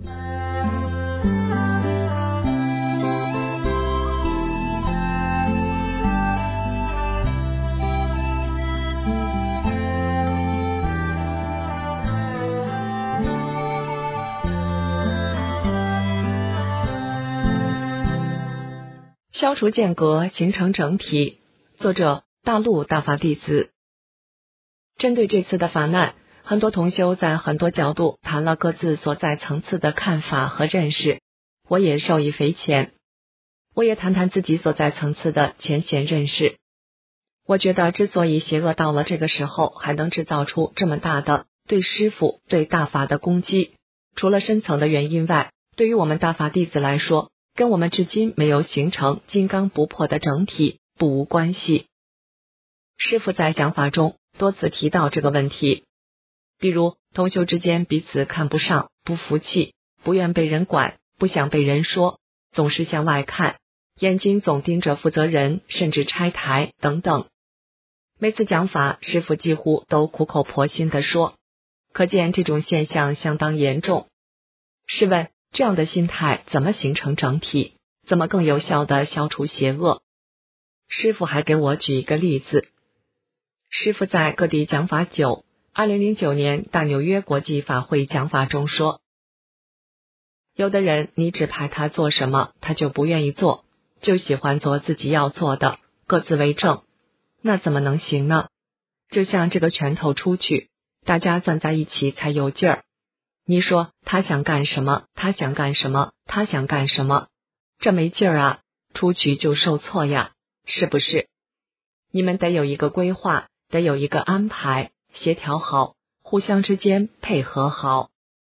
消除间隔，形成整体。作者：大陆大法弟子。针对这次的法难，很多同修在很多角度谈了各自所在层次的看法和认识，我也受益匪浅。我也谈谈自己所在层次的浅显认识。我觉得之所以邪恶到了这个时候还能制造出这么大的对师父对大法的攻击，除了深层的原因外，对于我们大法弟子来说，跟我们至今没有形成金刚不破的整体不无关系。师父在讲法中多次提到这个问题，比如同修之间彼此看不上，不服气，不愿被人管，不想被人说，总是向外看，眼睛总盯着负责人，甚至拆台等等。每次讲法，师父几乎都苦口婆心地说，可见这种现象相当严重。试问这样的心态怎么形成整体？怎么更有效地消除邪恶？师父还给我举一个例子。师父在各地讲法九，二零零九年大纽约国际法会讲法中说，有的人你指派他做什么，他就不愿意做，就喜欢做自己要做的，各自为政，那怎么能行呢？就像这个拳头出去， 大家攥在一起才有劲儿。你说他想干什么？他想干什么？他想干什么？这没劲儿啊，出去就受挫呀，是不是？你们得有一个规划，得有一个安排，协调好，互相之间配合好。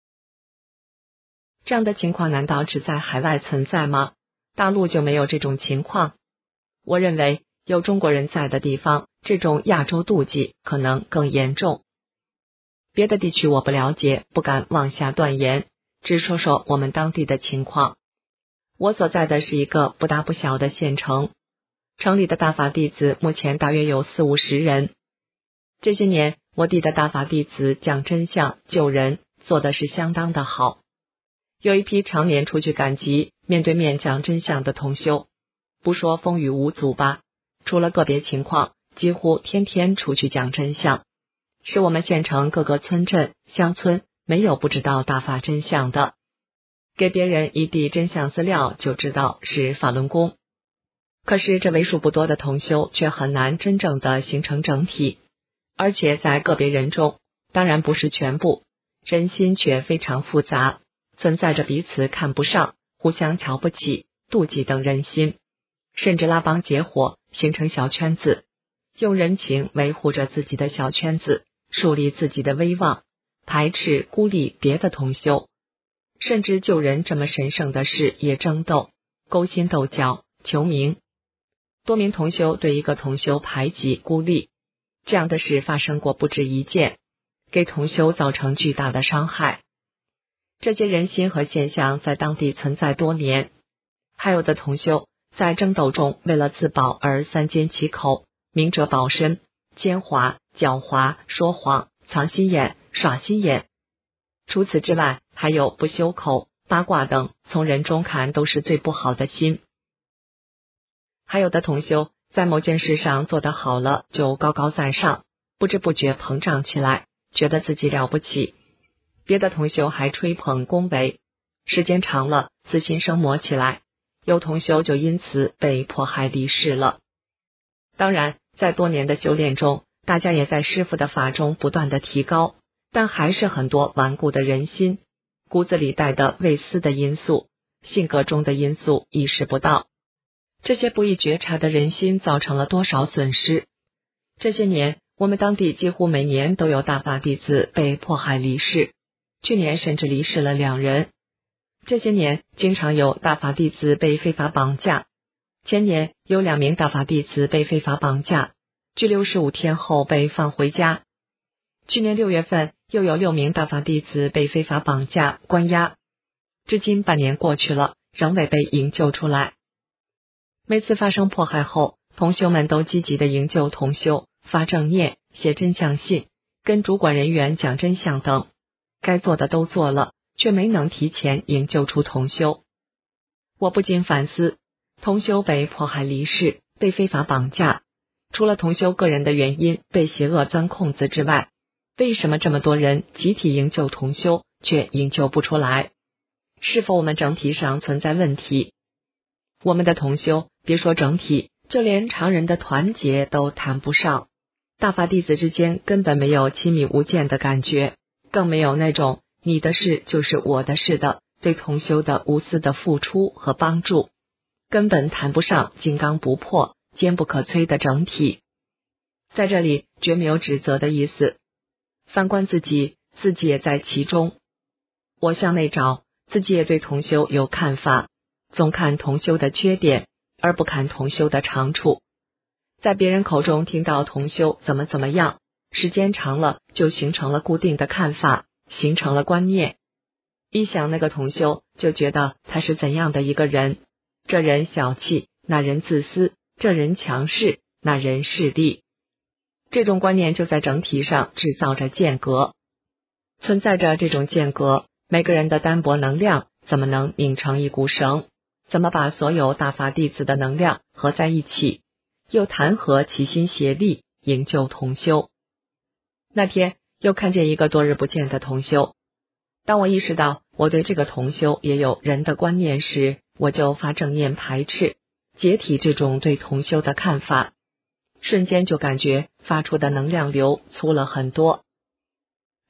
这样的情况难道只在海外存在吗？大陆就没有这种情况？我认为有中国人在的地方，这种亚洲妒忌可能更严重。别的地区我不了解，不敢妄下断言，只说说我们当地的情况。我所在的是一个不大不小的县城，城里的大法弟子目前大约有四五十人。这些年，我地的大法弟子讲真相、救人，做的是相当的好。有一批常年出去赶集，面对面讲真相的同修，不说风雨无阻吧，除了个别情况，几乎天天出去讲真相，是我们县城各个村镇、乡村没有不知道大法真相的。给别人一递真相资料就知道是法轮功。可是这为数不多的同修却很难真正的形成整体，而且在个别人中，当然不是全部，人心却非常复杂，存在着彼此看不上、互相瞧不起、妒忌等人心，甚至拉帮结伙形成小圈子，用人情维护着自己的小圈子，树立自己的威望，排斥孤立别的同修，甚至救人这么神圣的事也争斗，勾心斗角，求名。多名同修对一个同修排挤孤立，这样的事发生过不止一件，给同修造成巨大的伤害。这些人心和现象在当地存在多年，还有的同修在争斗中为了自保而三缄其口，明哲保身，奸猾、狡猾、说谎、藏心眼、耍心眼。除此之外，还有不修口、八卦等，从人中看都是最不好的心。还有的同修在某件事上做得好了，就高高在上，不知不觉膨胀起来，觉得自己了不起。别的同修还吹捧恭维，时间长了，自信生磨起来，有同修就因此被迫害离世了。当然，在多年的修炼中，大家也在师父的法中不断的提高，但还是很多顽固的人心，骨子里带的未思的因素，性格中的因素意识不到。这些不易觉察的人心造成了多少损失？这些年，我们当地几乎每年都有大法弟子被迫害离世，去年甚至离世了两人。这些年，经常有大法弟子被非法绑架，前年有两名大法弟子被非法绑架，拘留十五天后被放回家。去年六月份，又有六名大法弟子被非法绑架关押，至今半年过去了，仍未被营救出来。每次发生迫害后，同修们都积极的营救同修，发正念、写真相信、跟主管人员讲真相等，该做的都做了，却没能提前营救出同修。我不禁反思，同修被迫害离世，被非法绑架，除了同修个人的原因被邪恶钻空子之外，为什么这么多人集体营救同修，却营救不出来？是否我们整体上存在问题？我们的同修，别说整体，就连常人的团结都谈不上。大法弟子之间根本没有亲密无间的感觉，更没有那种你的事就是我的事的对同修的无私的付出和帮助，根本谈不上金刚不破、坚不可摧的整体。在这里绝没有指责的意思，反观自己，自己也在其中。我向内找，自己也对同修有看法，总看同修的缺点，而不看同修的长处。在别人口中听到同修怎么怎么样，时间长了就形成了固定的看法，形成了观念。一想那个同修，就觉得他是怎样的一个人，这人小气，那人自私，这人强势，那人势利。这种观念就在整体上制造着间隔。存在着这种间隔，每个人的单薄能量怎么能拧成一股绳？怎么把所有大法弟子的能量合在一起，又谈何齐心协力营救同修？那天又看见一个多日不见的同修，当我意识到我对这个同修也有人的观念时，我就发正念排斥、解体这种对同修的看法，瞬间就感觉发出的能量流粗了很多。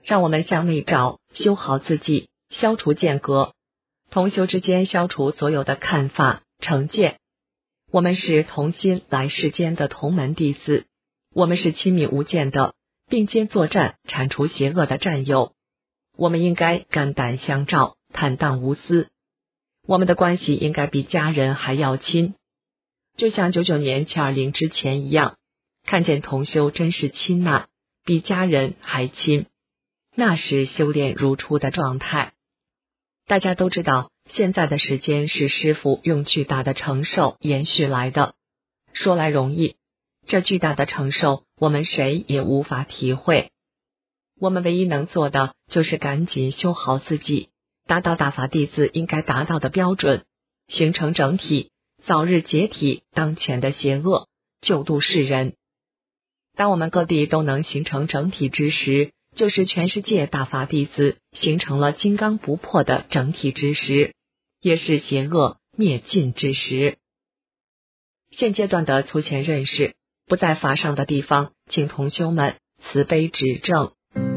让我们向内找，修好自己，消除间隔，同修之间消除所有的看法、成见。我们是同心来世间的同门弟子，我们是亲密无间的并肩作战、铲除邪恶的战友。我们应该肝胆相照，坦荡无私。我们的关系应该比家人还要亲，就像九九年七二零之前一样，看见同修真是亲呐，比家人还亲，那是修炼如初的状态。大家都知道，现在的时间是师父用巨大的承受延续来的，说来容易，这巨大的承受我们谁也无法体会。我们唯一能做的就是赶紧修好自己，达到大法弟子应该达到的标准，形成整体，早日解体当前的邪恶，救度世人。当我们各地都能形成整体之时，就是全世界大法弟子形成了金刚不破的整体之时，也是邪恶灭尽之时。现阶段的粗浅认识不在法上的地方，请同修们慈悲指正。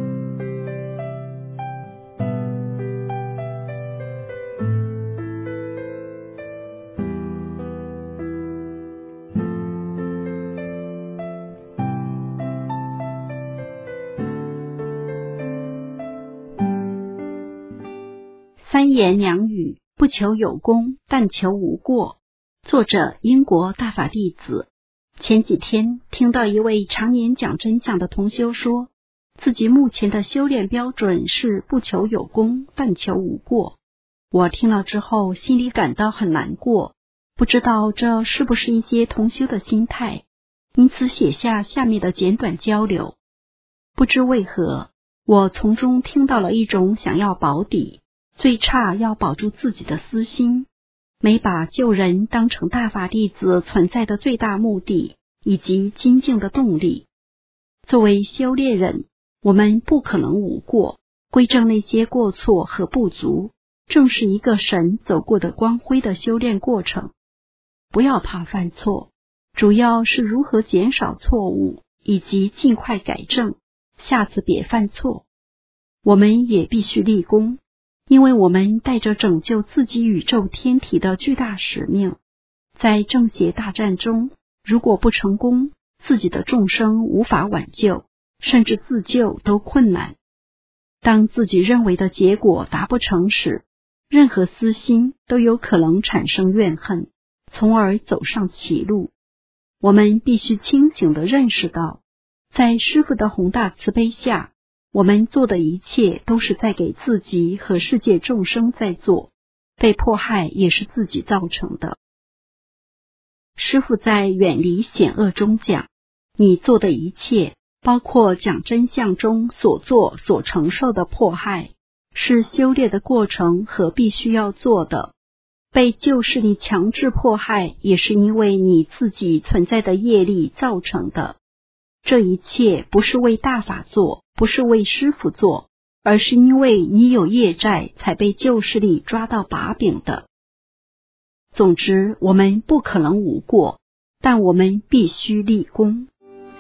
三言两语，不求有功，但求无过。作者：英国大法弟子。前几天听到一位常年讲真相的同修说，自己目前的修炼标准是不求有功，但求无过。我听了之后，心里感到很难过，不知道这是不是一些同修的心态，因此写下下面的简短交流。不知为何，我从中听到了一种想要保底，最差要保住自己的私心，没把救人当成大法弟子存在的最大目的以及精进的动力。作为修炼人，我们不可能无过，归正那些过错和不足，正是一个神走过的光辉的修炼过程。不要怕犯错，主要是如何减少错误以及尽快改正，下次别犯错。我们也必须立功，因为我们带着拯救自己宇宙天体的巨大使命，在正邪大战中，如果不成功，自己的众生无法挽救，甚至自救都困难。当自己认为的结果达不成时，任何私心都有可能产生怨恨，从而走上歧路。我们必须清醒地认识到，在师父的宏大慈悲下，我们做的一切都是在给自己和世界众生在做，被迫害也是自己造成的。师父在远离险恶中讲，你做的一切，包括讲真相中所做所承受的迫害，是修炼的过程和必须要做的。被旧势力强制迫害，也是因为你自己存在的业力造成的。这一切不是为大法做，不是为师父做，而是因为你有业债才被旧势力抓到把柄的。总之，我们不可能无过，但我们必须立功。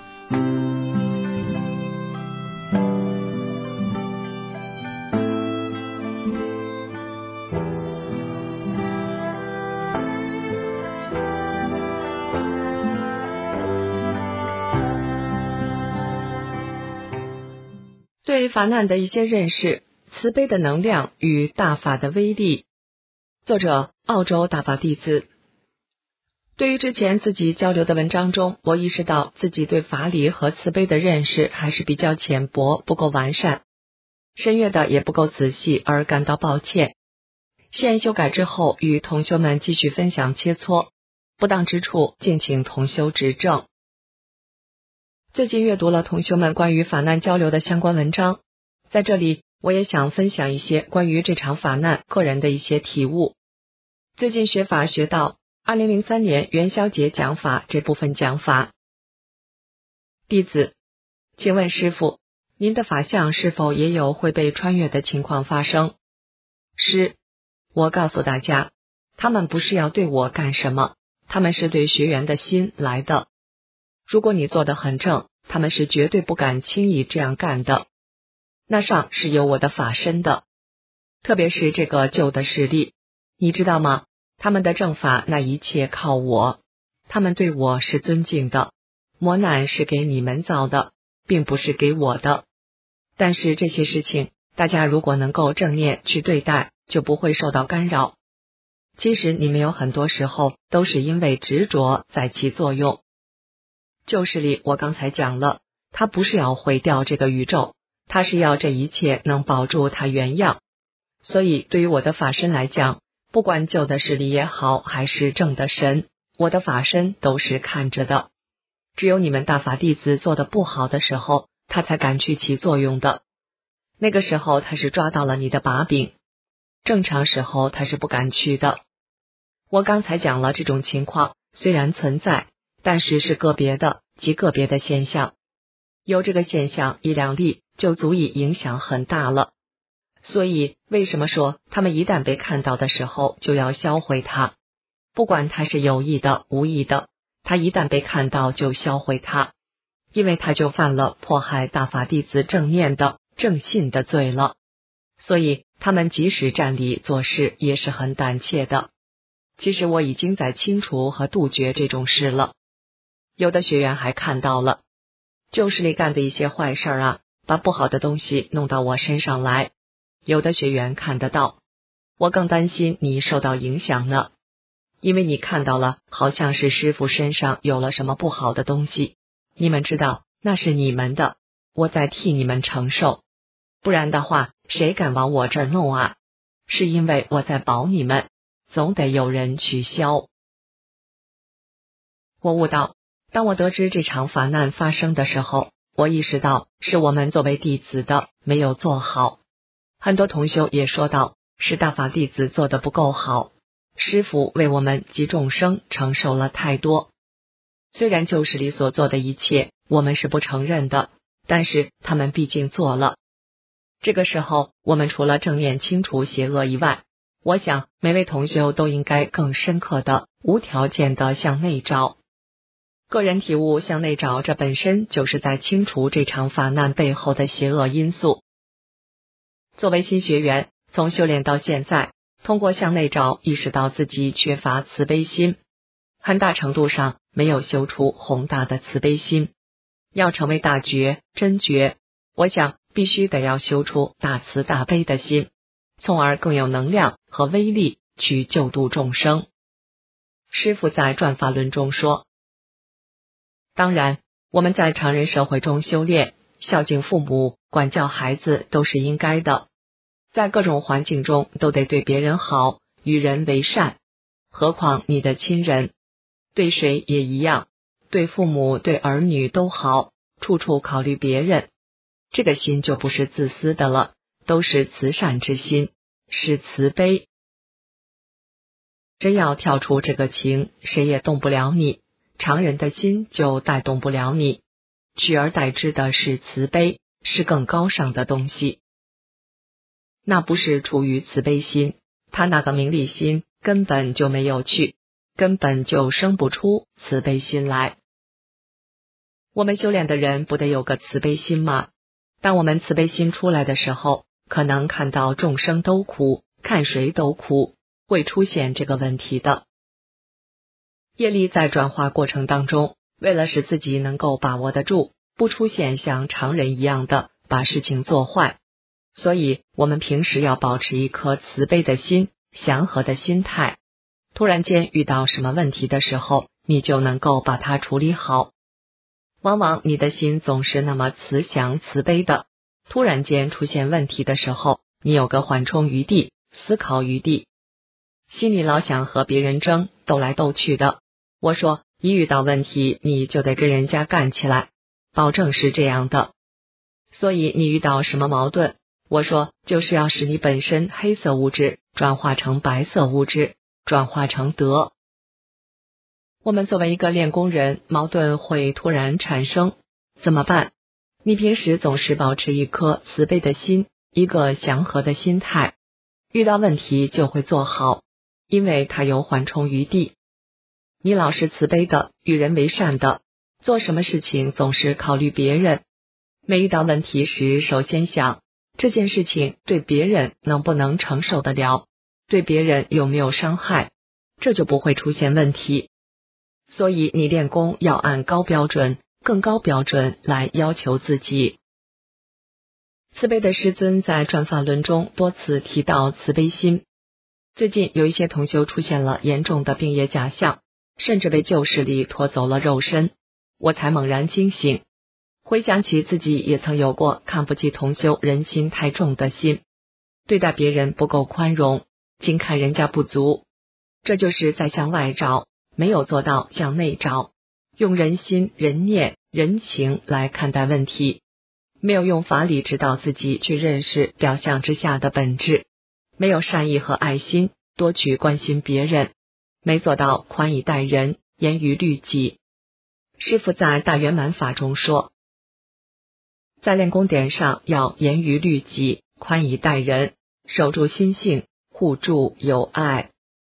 对法难的一些认识，慈悲的能量与大法的威力。作者：澳洲大法弟子。对于之前自己交流的文章中，我意识到自己对法理和慈悲的认识还是比较浅薄，不够完善，深阅的也不够仔细，而感到抱歉。现修改之后，与同修们继续分享切磋，不当之处敬请同修指正。最近阅读了同修们关于法难交流的相关文章，在这里我也想分享一些关于这场法难个人的一些体悟。最近学法学到二零零三年元宵节讲法这部分讲法。弟子，请问师父，您的法相是否也有会被穿越的情况发生？师，我告诉大家，他们不是要对我干什么，他们是对学员的心来的。如果你做得很正，他们是绝对不敢轻易这样干的。 那上是有我的法身的。特别是这个旧的势力，你知道吗？他们的正法那一切靠我，他们对我是尊敬的。磨难是给你们造的，并不是给我的。但是这些事情，大家如果能够正念去对待，就不会受到干扰。其实你们有很多时候都是因为执着在起作用。旧势力我刚才讲了，它不是要毁掉这个宇宙，它是要这一切能保住它原样。所以对于我的法身来讲，不管旧的势力也好，还是正的神，我的法身都是看着的。只有你们大法弟子做的不好的时候，他才敢去起作用的。那个时候他是抓到了你的把柄，正常时候他是不敢去的。我刚才讲了这种情况虽然存在，但是是个别的，极个别的现象。有这个现象一两例就足以影响很大了。所以为什么说他们一旦被看到的时候就要销毁它？不管他是有意的无意的，他一旦被看到就销毁它，因为他就犯了迫害大法弟子正念的正信的罪了。所以他们即使站立做事也是很胆怯的。其实我已经在清除和杜绝这种事了。有的学员还看到了旧势力干的一些坏事啊，把不好的东西弄到我身上来。有的学员看得到，我更担心你受到影响呢，因为你看到了好像是师父身上有了什么不好的东西，你们知道那是你们的，我在替你们承受。不然的话谁敢往我这儿弄啊？是因为我在保你们，总得有人去消。我悟到，当我得知这场法难发生的时候，我意识到是我们作为弟子的没有做好。很多同修也说到，是大法弟子做得不够好，师父为我们及众生承受了太多。虽然旧势力所做的一切我们是不承认的，但是他们毕竟做了。这个时候我们除了正念清除邪恶以外，我想每位同修都应该更深刻的无条件的向内找。个人体悟向内找，这本身就是在清除这场法难背后的邪恶因素。作为新学员，从修炼到现在，通过向内找意识到自己缺乏慈悲心，很大程度上没有修出宏大的慈悲心。要成为大觉真觉，我想必须得要修出大慈大悲的心，从而更有能量和威力去救度众生。师父在转法论中说，当然我们在常人社会中修炼，孝敬父母，管教孩子都是应该的，在各种环境中都得对别人好，与人为善，何况你的亲人，对谁也一样，对父母对儿女都好，处处考虑别人，这个心就不是自私的了，都是慈善之心，是慈悲。真要跳出这个情，谁也动不了你，常人的心就带动不了你，取而代之的是慈悲，是更高尚的东西。那不是出于慈悲心，他那个名利心根本就没有去，根本就生不出慈悲心来。我们修炼的人不得有个慈悲心吗？当我们慈悲心出来的时候，可能看到众生都苦，看谁都苦，会出现这个问题的。业力在转化过程当中，为了使自己能够把握得住，不出现像常人一样的把事情做坏，所以我们平时要保持一颗慈悲的心，祥和的心态。突然间遇到什么问题的时候，你就能够把它处理好。往往你的心总是那么慈祥慈悲的，突然间出现问题的时候，你有个缓冲余地，思考余地，心里老想和别人争，斗来斗去的。我说一遇到问题你就得跟人家干起来，保证是这样的。所以你遇到什么矛盾，我说就是要使你本身黑色物质转化成白色物质，转化成德。我们作为一个练功人，矛盾会突然产生，怎么办？你平时总是保持一颗慈悲的心，一个祥和的心态，遇到问题就会做好，因为它有缓冲余地。你老是慈悲的，与人为善的，做什么事情总是考虑别人，没遇到问题时首先想这件事情对别人能不能承受得了，对别人有没有伤害，这就不会出现问题。所以你练功要按高标准、更高标准来要求自己。慈悲的师尊在转法轮中多次提到慈悲心。最近有一些同修出现了严重的病业假象，甚至被旧势力拖走了肉身，我才猛然惊醒，回想起自己也曾有过看不起同修人心太重的心，对待别人不够宽容，轻看人家不足，这就是在向外找，没有做到向内找，用人心、人念、人情来看待问题，没有用法理指导自己去认识表象之下的本质，没有善意和爱心，多去关心别人，没做到宽以待人，严于律己。师父在大圆满法中说，在练功点上要严于律己，宽以待人，守住心性，互助友爱。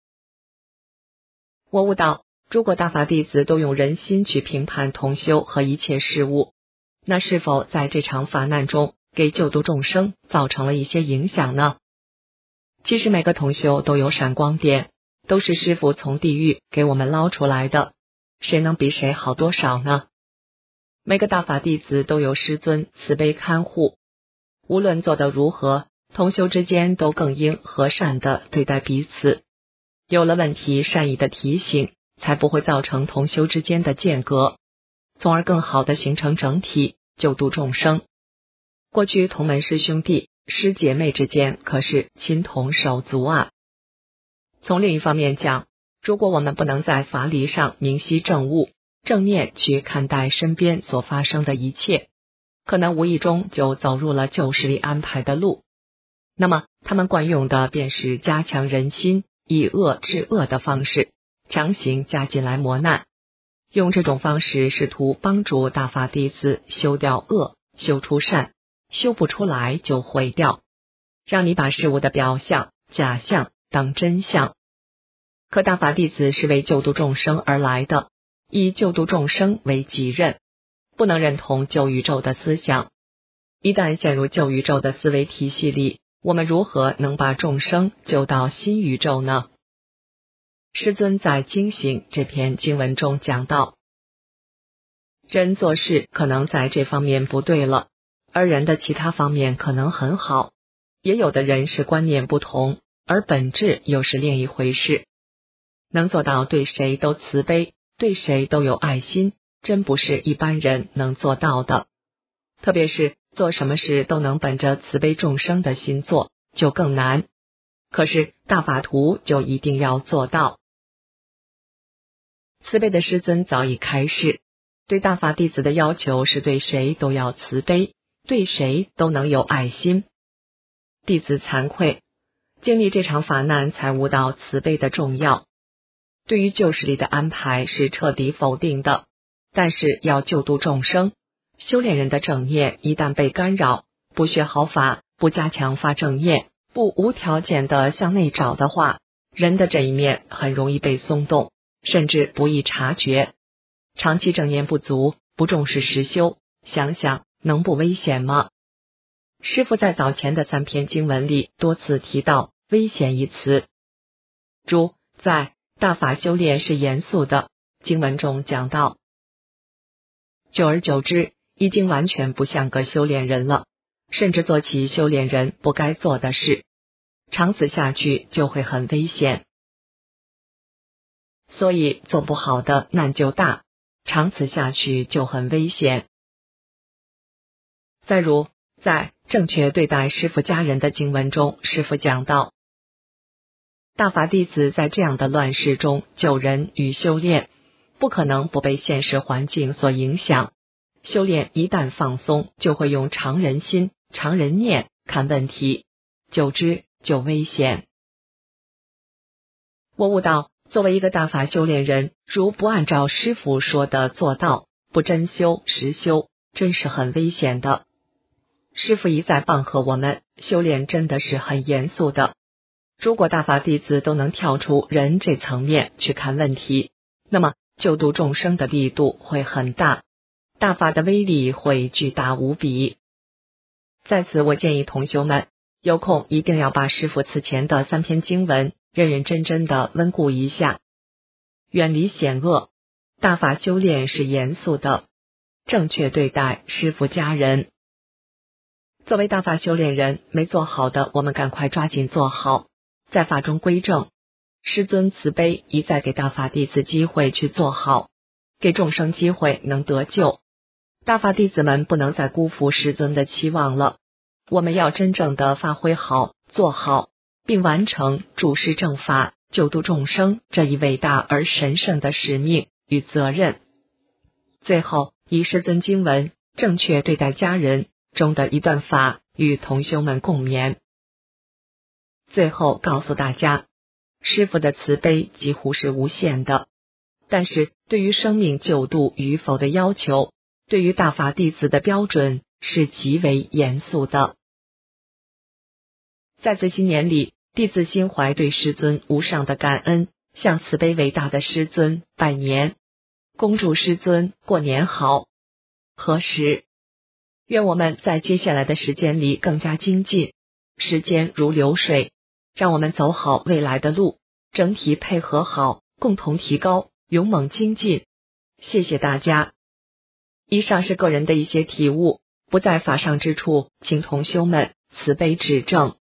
我悟到，如果大法弟子都用人心去评判同修和一切事物，那是否在这场法难中给救度众生造成了一些影响呢？其实每个同修都有闪光点，都是师父从地狱给我们捞出来的，谁能比谁好多少呢？每个大法弟子都有师尊慈悲看护，无论做得如何，同修之间都更应和善地对待彼此，有了问题善意的提醒，才不会造成同修之间的间隔，从而更好地形成整体，救度众生。过去同门师兄弟、师姐妹之间可是亲同手足啊。从另一方面讲，如果我们不能在法理上明晰正悟、正念去看待身边所发生的一切，可能无意中就走入了旧势力安排的路。那么他们惯用的便是加强人心，以恶制恶的方式，强行加进来磨难，用这种方式试图帮助大法弟子修掉恶，修出善，修不出来就毁掉，让你把事物的表象、假象当真相。可大法弟子是为救度众生而来的，以救度众生为己任，不能认同旧宇宙的思想。一旦陷入旧宇宙的思维体系里，我们如何能把众生救到新宇宙呢？师尊在经行这篇经文中讲到，人做事可能在这方面不对了，而人的其他方面可能很好，也有的人是观念不同，而本质又是另一回事。能做到对谁都慈悲，对谁都有爱心，真不是一般人能做到的。特别是做什么事都能本着慈悲众生的心做，就更难。可是大法徒就一定要做到。慈悲的师尊早已开示，对大法弟子的要求是对谁都要慈悲，对谁都能有爱心。弟子惭愧，经历这场法难才悟到慈悲的重要。对于旧势力的安排是彻底否定的，但是要救度众生，修炼人的正念一旦被干扰，不学好法，不加强发正念，不无条件的向内找的话，人的这一面很容易被松动，甚至不易察觉。长期正念不足，不重视实修，想想能不危险吗？师父在早前的三篇经文里多次提到危险一词，如在大法修炼是严肃的经文中讲到，久而久之已经完全不像个修炼人了，甚至做起修炼人不该做的事，长此下去就会很危险。所以做不好的难就大，长此下去就很危险。再如在正确对待师父家人的经文中，师父讲到，大法弟子在这样的乱世中救人与修炼，不可能不被现实环境所影响。修炼一旦放松，就会用常人心、常人念看问题，久之就危险。我悟到，作为一个大法修炼人，如不按照师父说的做到，不真修实修，真是很危险的。师父一再棒喝我们，修炼真的是很严肃的。如果大法弟子都能跳出人这层面去看问题，那么救度众生的力度会很大，大法的威力会巨大无比。 在此我建议同修们有空一定要把师父此前的三篇经文认认真真的温故一下。远离险恶，大法修炼是严肃的，正确对待师父家人。作为大法修炼人，没做好的我们赶快抓紧做好，在法中归正。师尊慈悲一再给大法弟子机会去做好，给众生机会能得救。大法弟子们不能再辜负师尊的期望了，我们要真正的发挥好、做好，并完成主持正法、救度众生这一伟大而神圣的使命与责任。最后，以师尊经文正确对待家人中的一段法与同修们共勉。最后告诉大家，师父的慈悲几乎是无限的，但是对于生命救度与否的要求，对于大法弟子的标准是极为严肃的。在此新年里，弟子心怀对师尊无上的感恩，向慈悲伟大的师尊拜年，恭祝师尊过年好。何时？愿我们在接下来的时间里更加精进，时间如流水，让我们走好未来的路，整体配合好，共同提高，勇猛精进。谢谢大家。以上是个人的一些体悟，不在法上之处，请同修们慈悲指正。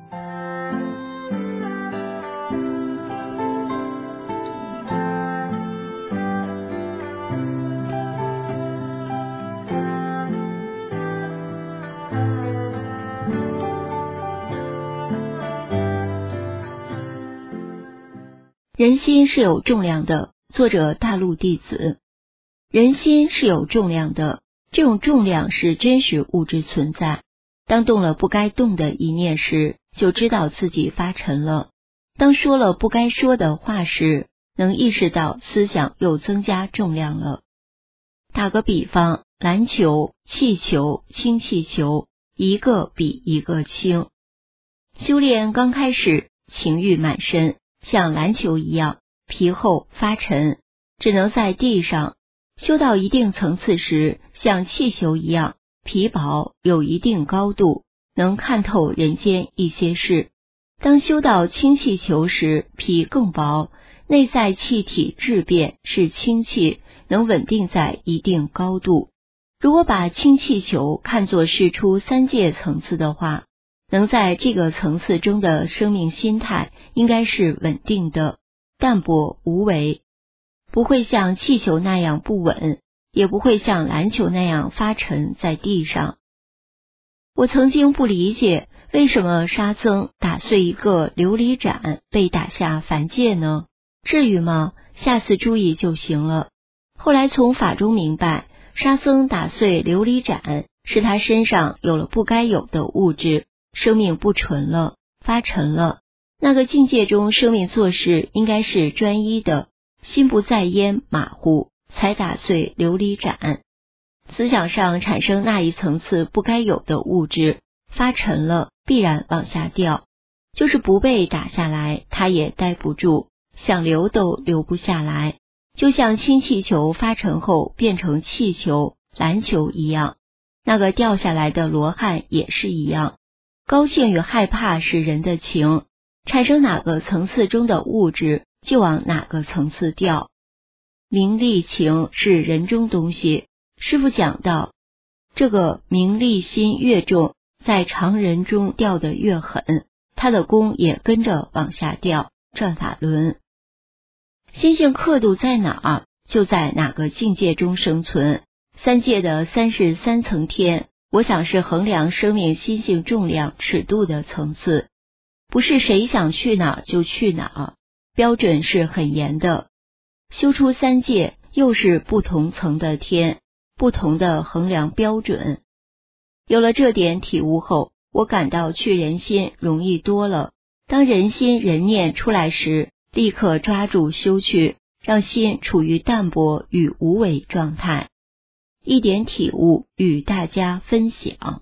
人心是有重量的，作者大陆弟子。人心是有重量的，这种重量是真实物质存在。当动了不该动的一念时，就知道自己发沉了；当说了不该说的话时，能意识到思想又增加重量了。打个比方，篮球、气球、氢气球，一个比一个轻。修炼刚开始，情欲满身，像篮球一样皮厚发沉，只能在地上；修到一定层次时，像气球一样皮薄，有一定高度，能看透人间一些事。当修到氢气球时，皮更薄，内在气体质变，是氢气，能稳定在一定高度。如果把氢气球看作是出三界层次的话，能在这个层次中的生命心态应该是稳定的，淡泊无为，不会像气球那样不稳，也不会像篮球那样发沉在地上。我曾经不理解，为什么沙僧打碎一个琉璃盏被打下凡界呢？至于吗？下次注意就行了。后来从法中明白，沙僧打碎琉璃盏是他身上有了不该有的物质，生命不纯了，发沉了。那个境界中生命做事应该是专一的，心不在焉马虎，才打碎琉璃盏。思想上产生那一层次不该有的物质，发沉了，必然往下掉。就是不被打下来，它也待不住，想流都流不下来。就像氢气球发沉后变成气球、篮球一样，那个掉下来的罗汉也是一样。高兴与害怕是人的情，产生哪个层次中的物质，就往哪个层次掉。名利情是人中东西，师父讲到，这个名利心越重，在常人中掉得越狠，他的功也跟着往下掉，转法轮。心性刻度在哪儿，就在哪个境界中生存。三界的三十三层天，我想是衡量生命心性重量尺度的层次，不是谁想去哪儿就去哪儿，标准是很严的。修出三界，又是不同层的天，不同的衡量标准。有了这点体悟后，我感到去人心容易多了。当人心人念出来时，立刻抓住修去，让心处于淡泊与无为状态。一点体悟与大家分享。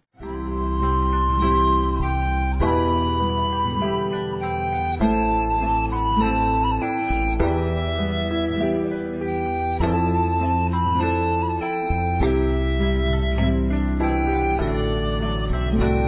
嗯。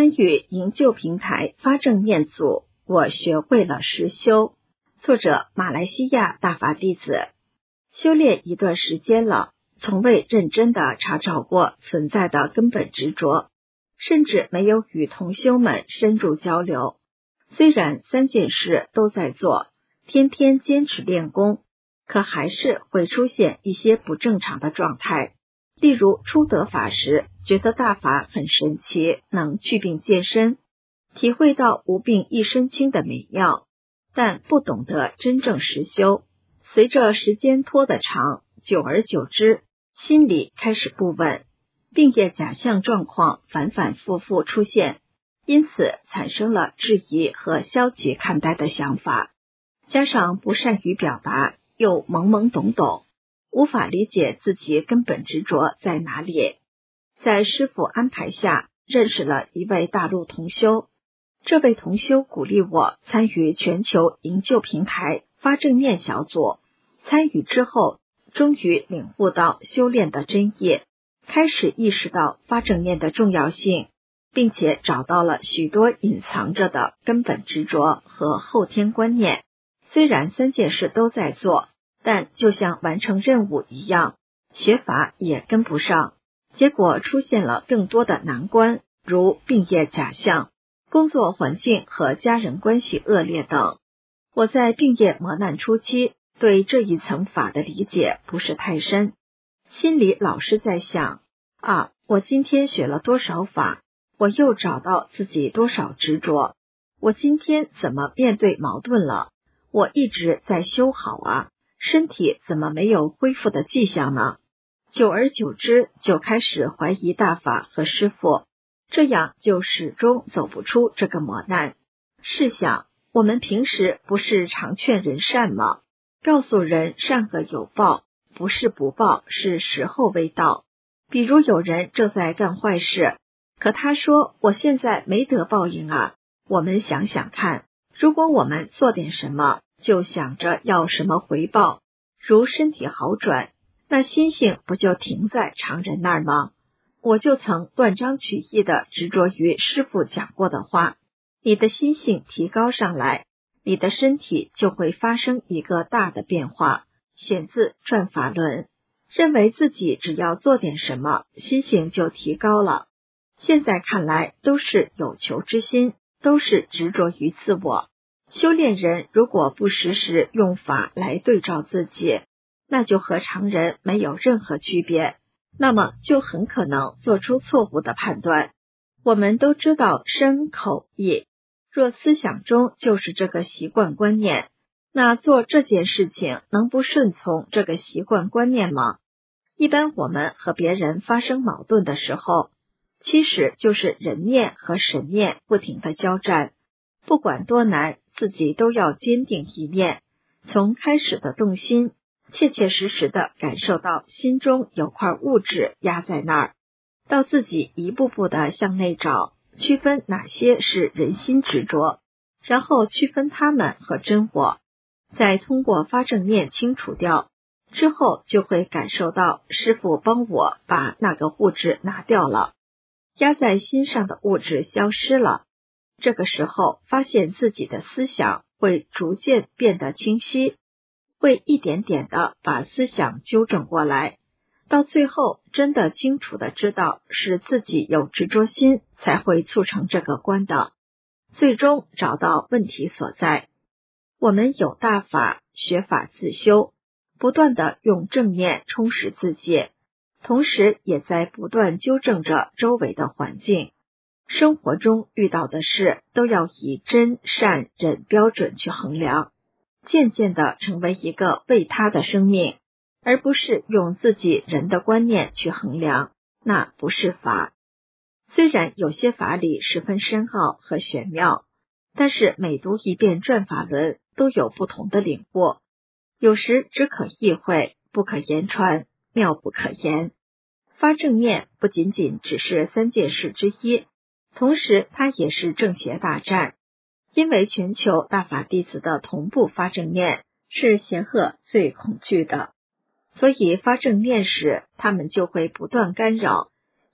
参与营救平台发正念组，我学会了实修。作者马来西亚大法弟子。修炼一段时间了，从未认真地查找过存在的根本执着，甚至没有与同修们深入交流。虽然三件事都在做，天天坚持练功，可还是会出现一些不正常的状态。例如初得法时，觉得大法很神奇，能祛病健身，体会到无病一身轻的美妙，但不懂得真正实修。随着时间拖得长，久而久之，心里开始不稳，病业假象状况反反复复出现，因此产生了质疑和消极看待的想法，加上不善于表达，又懵懵懂懂，无法理解自己根本执着在哪里。在师父安排下，认识了一位大陆同修。这位同修鼓励我参与全球营救平台发正念小组，参与之后，终于领悟到修炼的真意，开始意识到发正念的重要性，并且找到了许多隐藏着的根本执着和后天观念。虽然三件事都在做，但就像完成任务一样，学法也跟不上，结果出现了更多的难关，如病业假象、工作环境和家人关系恶劣等。我在病业磨难初期，对这一层法的理解不是太深，心里老是在想，啊，我今天学了多少法，我又找到自己多少执着，我今天怎么面对矛盾了？我一直在修好啊，身体怎么没有恢复的迹象呢？久而久之，就开始怀疑大法和师父，这样就始终走不出这个磨难。试想，我们平时不是常劝人善吗？告诉人善恶有报，不是不报，是时候未到。比如有人正在干坏事，可他说我现在没得报应啊。我们想想看，如果我们做点什么，就想着要什么回报，如身体好转，那心性不就停在常人那儿吗？我就曾断章取义的执着于师父讲过的话，你的心性提高上来，你的身体就会发生一个大的变化。选自《转法轮》，认为自己只要做点什么，心性就提高了。现在看来都是有求之心，都是执着于自我。修炼人如果不时时用法来对照自己，那就和常人没有任何区别，那么就很可能做出错误的判断。我们都知道身口意，若思想中就是这个习惯观念，那做这件事情能不顺从这个习惯观念吗？一般我们和别人发生矛盾的时候，其实就是人念和神念不停的交战，不管多难，自己都要坚定一念，从开始的动心，切切实实的感受到心中有块物质压在那儿，到自己一步步的向内找，区分哪些是人心执着，然后区分它们和真我，再通过发正念清除掉，之后就会感受到师父帮我把那个物质拿掉了，压在心上的物质消失了。这个时候发现自己的思想会逐渐变得清晰，会一点点的把思想纠正过来，到最后真的清楚的知道是自己有执着心才会促成这个关的，最终找到问题所在。我们有大法，学法自修，不断的用正念充实自己，同时也在不断纠正着周围的环境。生活中遇到的事都要以真善忍标准去衡量，渐渐的成为一个为他的生命，而不是用自己人的观念去衡量，那不是法。虽然有些法理十分深奥和玄妙，但是每读一遍转法轮都有不同的领悟，有时只可意会，不可言传，妙不可言。发正念不仅仅只是三件事之一，同时它也是正邪大战，因为全球大法弟子的同步发正念是邪恶最恐惧的，所以发正念时他们就会不断干扰，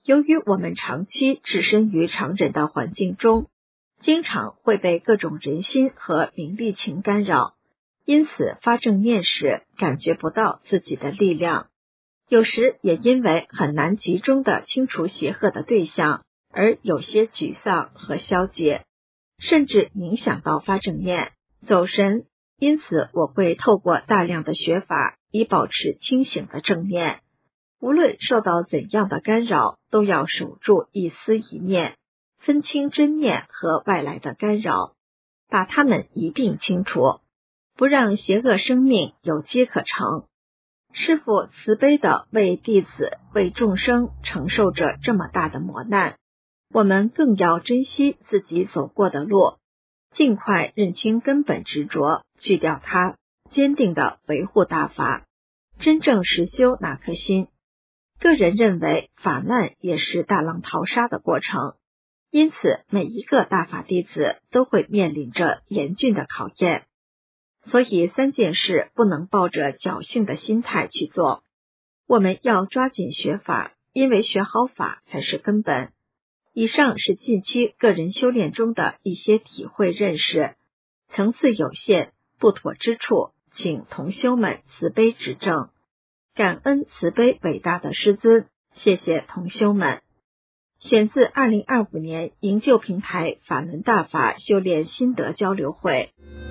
由于我们长期置身于常人的环境中，经常会被各种人心和名利情干扰，因此发正念时感觉不到自己的力量，有时也因为很难集中的清除邪恶的对象而有些沮丧和消解，甚至影响到发正念、走神。因此我会透过大量的学法以保持清醒的正念，无论受到怎样的干扰，都要守住一思一念，分清真念和外来的干扰，把它们一并清除，不让邪恶生命有机可乘。师父慈悲地为弟子、为众生承受着这么大的磨难，我们更要珍惜自己走过的路，尽快认清根本执着，去掉它，坚定地维护大法，真正实修那颗心。个人认为法难也是大浪淘沙的过程，因此每一个大法弟子都会面临着严峻的考验。所以三件事不能抱着侥幸的心态去做，我们要抓紧学法，因为学好法才是根本。以上是近期个人修炼中的一些体会认识，层次有限，不妥之处，请同修们慈悲指正。感恩慈悲伟大的师尊，谢谢同修们。选自二零二五年营救平台法轮大法修炼心得交流会。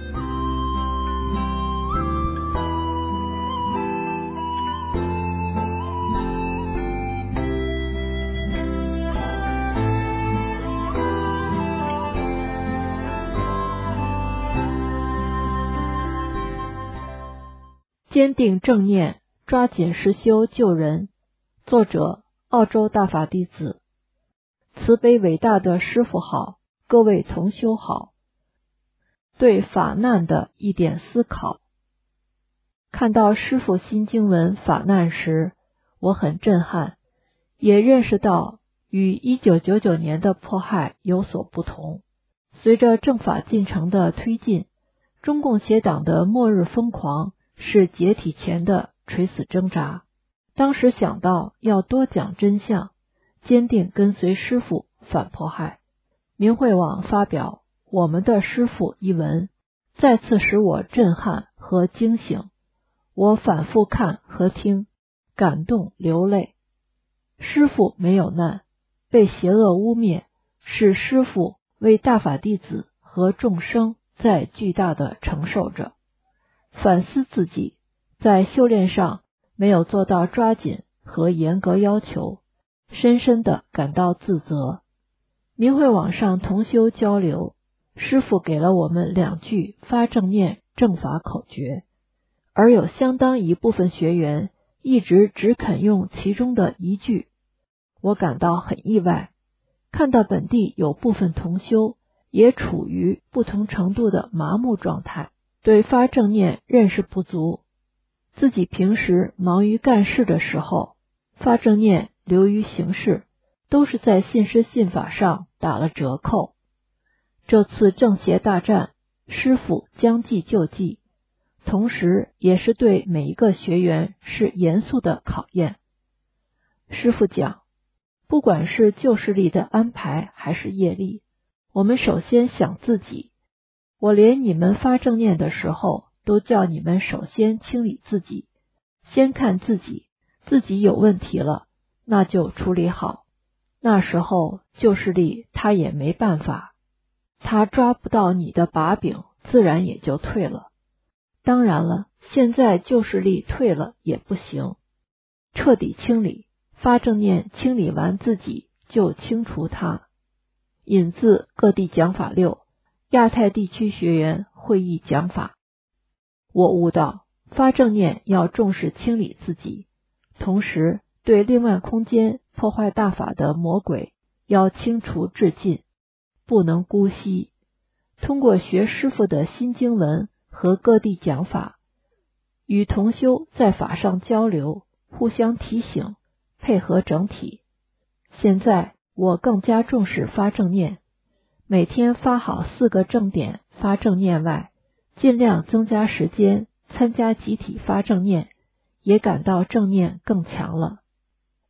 坚定正念，抓紧实修救人。作者：澳洲大法弟子。慈悲伟大的师父好，各位同修好。对法难的一点思考。看到师父新经文法难时，我很震撼，也认识到与一九九九年的迫害有所不同。随着正法进程的推进，中共邪党的末日疯狂是解体前的垂死挣扎。当时想到要多讲真相，坚定跟随师父反迫害。明慧网发表我们的师父一文，再次使我震撼和惊醒。我反复看和听，感动流泪。师父没有难，被邪恶污灭，是师父为大法弟子和众生在巨大的承受着。反思自己在修炼上没有做到抓紧和严格要求，深深地感到自责。明慧网上同修交流，师父给了我们两句发正念正法口诀，而有相当一部分学员一直只肯用其中的一句，我感到很意外。看到本地有部分同修也处于不同程度的麻木状态，对发正念认识不足，自己平时忙于干事的时候，发正念流于形式，都是在信师信法上打了折扣。这次正邪大战，师父将计就计，同时也是对每一个学员是严肃的考验。师父讲，不管是旧势力的安排还是业力，我们首先想自己。我连你们发正念的时候，都叫你们首先清理自己，先看自己，自己有问题了，那就处理好。那时候旧势力他也没办法，他抓不到你的把柄，自然也就退了。当然了，现在旧势力退了也不行，彻底清理，发正念清理完自己就清除它。引自各地讲法六亚太地区学员会议讲法。我悟到发正念要重视清理自己，同时对另外空间破坏大法的魔鬼要清除至尽，不能姑息。通过学师父的新经文和各地讲法，与同修在法上交流，互相提醒，配合整体。现在我更加重视发正念，每天发好四个正点发正念外，尽量增加时间参加集体发正念，也感到正念更强了。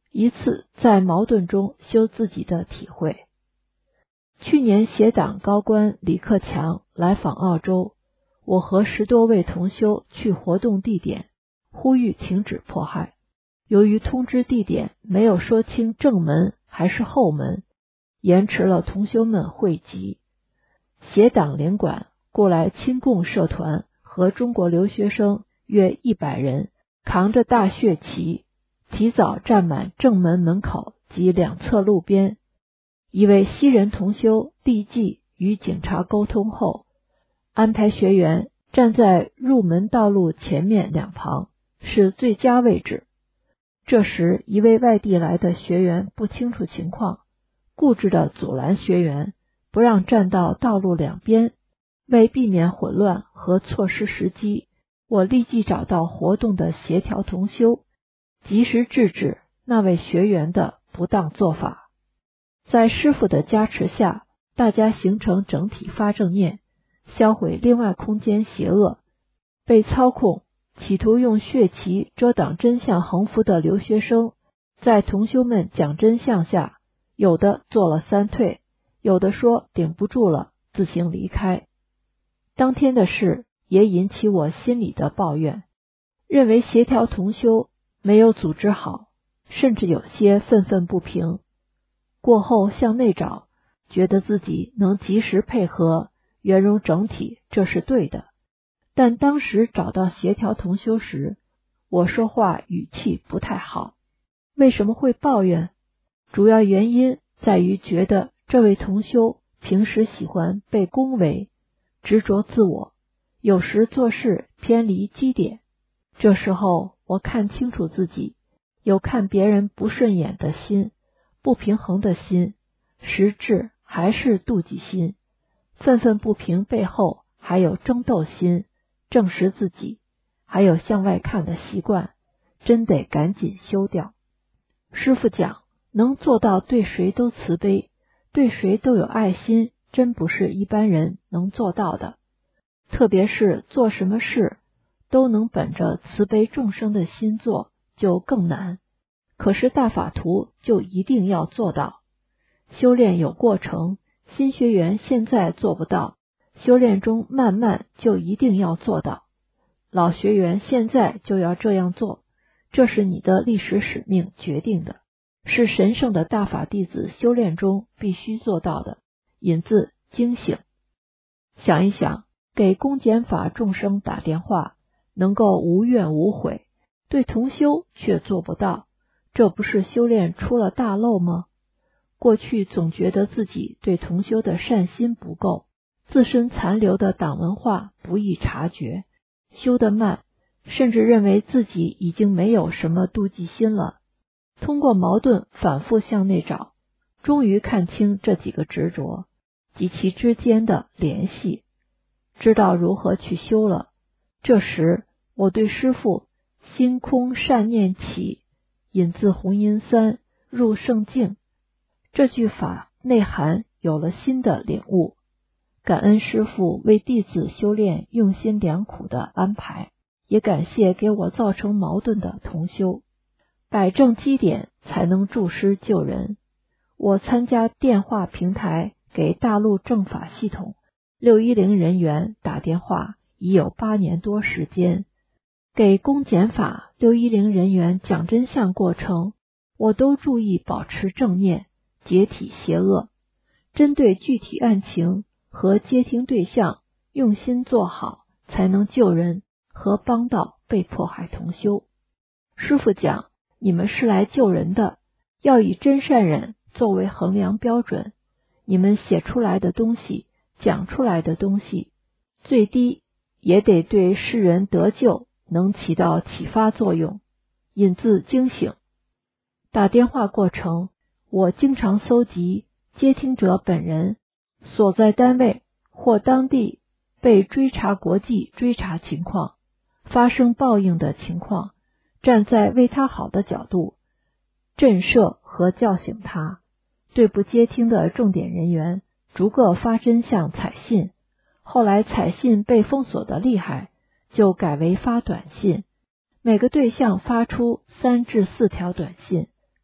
一次在矛盾中修自己的体会。去年协党高官李克强来访澳洲，我和十多位同修去活动地点，呼吁停止迫害。由于通知地点没有说清正门还是后门，延迟了同修们汇集。协党领馆过来亲共社团和中国留学生约一百人，扛着大血旗，提早站满正门门口及两侧路边。一位西人同修立即与警察沟通后，安排学员站在入门道路前面两旁，是最佳位置。这时一位外地来的学员不清楚情况，固执地阻拦学员，不让站到道路两边。为避免混乱和错失时机，我立即找到活动的协调同修，及时制止那位学员的不当做法。在师父的加持下，大家形成整体发正念，销毁另外空间邪恶。被操控企图用血旗遮挡真相横幅的留学生，在同修们讲真相下，有的做了三退，有的说顶不住了，自行离开。当天的事也引起我心里的抱怨，认为协调同修没有组织好，甚至有些愤愤不平。过后向内找，觉得自己能及时配合圆融整体，这是对的。但当时找到协调同修时，我说话语气不太好。为什么会抱怨？主要原因在于觉得这位同修平时喜欢被恭维，执着自我，有时做事偏离基点。这时候我看清楚自己有看别人不顺眼的心，不平衡的心，实质还是妒忌心。愤愤不平背后还有争斗心，证实自己还有向外看的习惯，真得赶紧修掉。师父讲，能做到对谁都慈悲，对谁都有爱心，真不是一般人能做到的。特别是做什么事都能本着慈悲众生的心做，就更难。可是大法图就一定要做到。修炼有过程，新学员现在做不到，修炼中慢慢就一定要做到。老学员现在就要这样做，这是你的历史使命决定的，是神圣的大法弟子修炼中必须做到的。引自惊醒。想一想，给公检法众生打电话，能够无怨无悔，对同修却做不到，这不是修炼出了大漏吗？过去总觉得自己对同修的善心不够，自身残留的党文化不易察觉，修得慢，甚至认为自己已经没有什么妒忌心了。通过矛盾反复向内找，终于看清这几个执着及其之间的联系，知道如何去修了。这时我对师父心空善念起，引自弘音三入圣境这句法内涵有了新的领悟，感恩师父为弟子修炼用心良苦的安排，也感谢给我造成矛盾的同修。摆正基点才能助师救人。我参加电话平台给大陆政法系统六一零人员打电话已有八年多时间，给公检法六一零人员讲真相过程，我都注意保持正念，解体邪恶，针对具体案情和接听对象用心做好，才能救人和帮到被迫害同修。师父讲，你们是来救人的，要以真善忍作为衡量标准，你们写出来的东西，讲出来的东西，最低也得对世人得救能起到启发作用。引自惊醒。打电话过程，我经常搜集接听者本人所在单位或当地被追查国际追查情况，发生报应的情况，站在为他好的角度震慑和叫醒他。对不接听的重点人员逐个发真相彩信，后来彩信被封锁的厉害，就改为发短信，每个对象发出三至四条短信，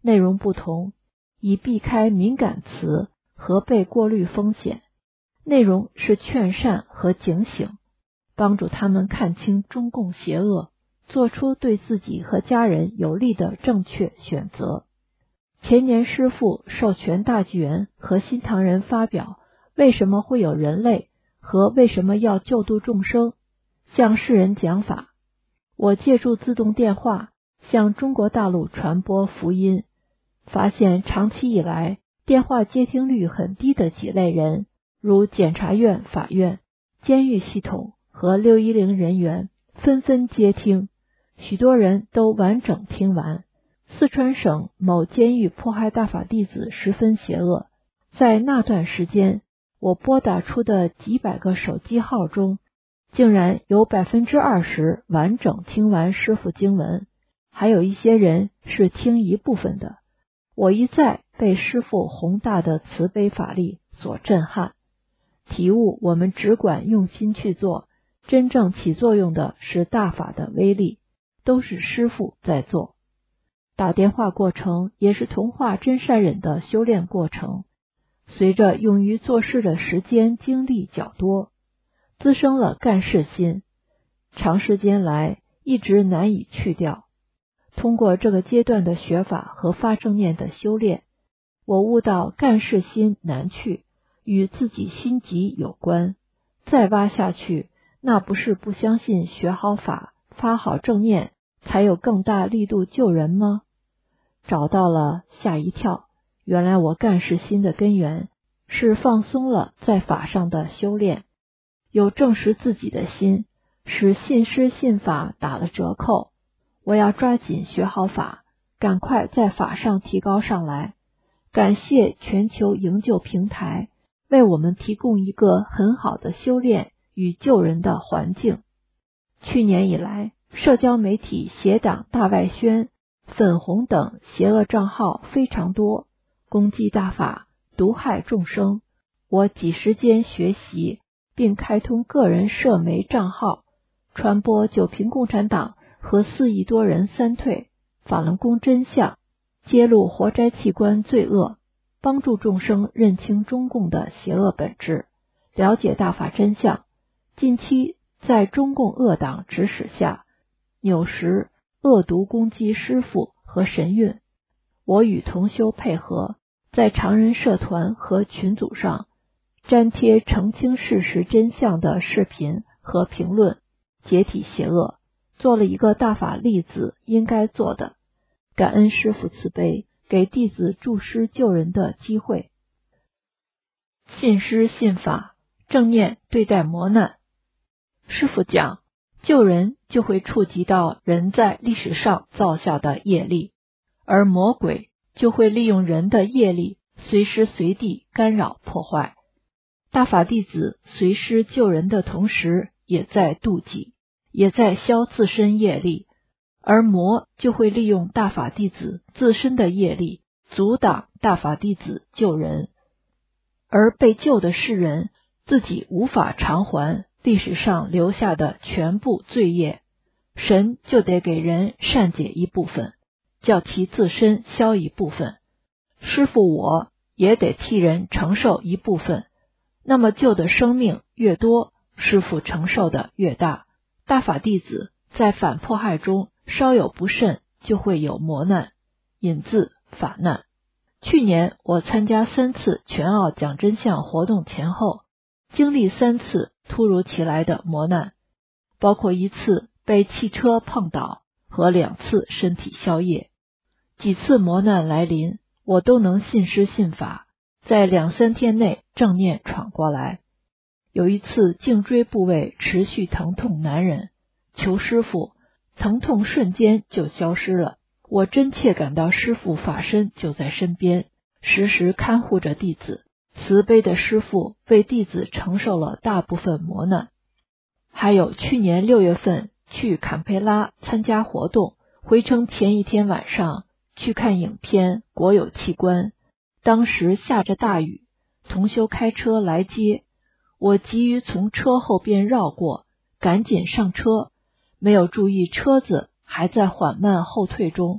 内容不同，以避开敏感词和被过滤风险。内容是劝善和警醒，帮助他们看清中共邪恶，做出对自己和家人有利的正确选择。前年师父授权大纪元和新唐人发表为什么会有人类和为什么要救度众生，向世人讲法。我借助自动电话向中国大陆传播福音，发现长期以来电话接听率很低的几类人，如检察院、法院、监狱系统和六一零人员纷纷接听，许多人都完整听完。四川省某监狱迫害大法弟子十分邪恶，在那段时间，我拨打出的几百个手机号中，竟然有百分之二十完整听完师父经文，还有一些人是听一部分的。我一再被师父宏大的慈悲法力所震撼，体悟我们只管用心去做，真正起作用的是大法的威力，都是师父在做。打电话过程也是同化真善忍的修炼过程，随着用于做事的时间精力较多，滋生了干事心，长时间来一直难以去掉。通过这个阶段的学法和发正念的修炼，我悟到干事心难去，与自己心急有关。再挖下去，那不是不相信学好法、发好正念才有更大力度救人吗？找到了，吓一跳，原来我干事心的根源是放松了在法上的修炼，有证实自己的心，使信师信法打了折扣。我要抓紧学好法，赶快在法上提高上来。感谢全球营救平台为我们提供一个很好的修炼与救人的环境。去年以来，社交媒体邪党大外宣、粉红等邪恶账号非常多，攻击大法，毒害众生。我几时间学习，并开通个人社媒账号，传播九平共产党和四亿多人三退、法轮功真相，揭露活摘器官罪恶，帮助众生认清中共的邪恶本质，了解大法真相。近期在中共恶党指使下，扭实恶毒攻击师父和神韵，我与同修配合，在常人社团和群组上粘贴澄清事实真相的视频和评论，解体邪恶，做了一个大法弟子应该做的，感恩师父慈悲，给弟子助师救人的机会。信师信法，正念对待磨难。师父讲，救人就会触及到人在历史上造下的业力，而魔鬼就会利用人的业力随时随地干扰破坏。大法弟子随师救人的同时，也在度己，也在消自身业力，而魔就会利用大法弟子自身的业力阻挡大法弟子救人，而被救的世人自己无法偿还历史上留下的全部罪业，神就得给人善解一部分，叫其自身消一部分，师父我也得替人承受一部分。那么救的生命越多，师父承受的越大。大法弟子在反迫害中稍有不慎，就会有磨难，引自法难。去年我参加三次全奥讲真相活动前后，经历三次突如其来的磨难，包括一次被汽车碰倒和两次身体消业。几次磨难来临，我都能信师信法，在两三天内正念闯过来。有一次颈椎部位持续疼痛难忍，求师父，疼痛瞬间就消失了。我真切感到师父法身就在身边，时时看护着弟子。慈悲的师父为弟子承受了大部分磨难。还有去年六月份去坎培拉参加活动，回程前一天晚上去看影片《国有器官》，当时下着大雨，同修开车来接，我急于从车后边绕过，赶紧上车，没有注意车子还在缓慢后退中，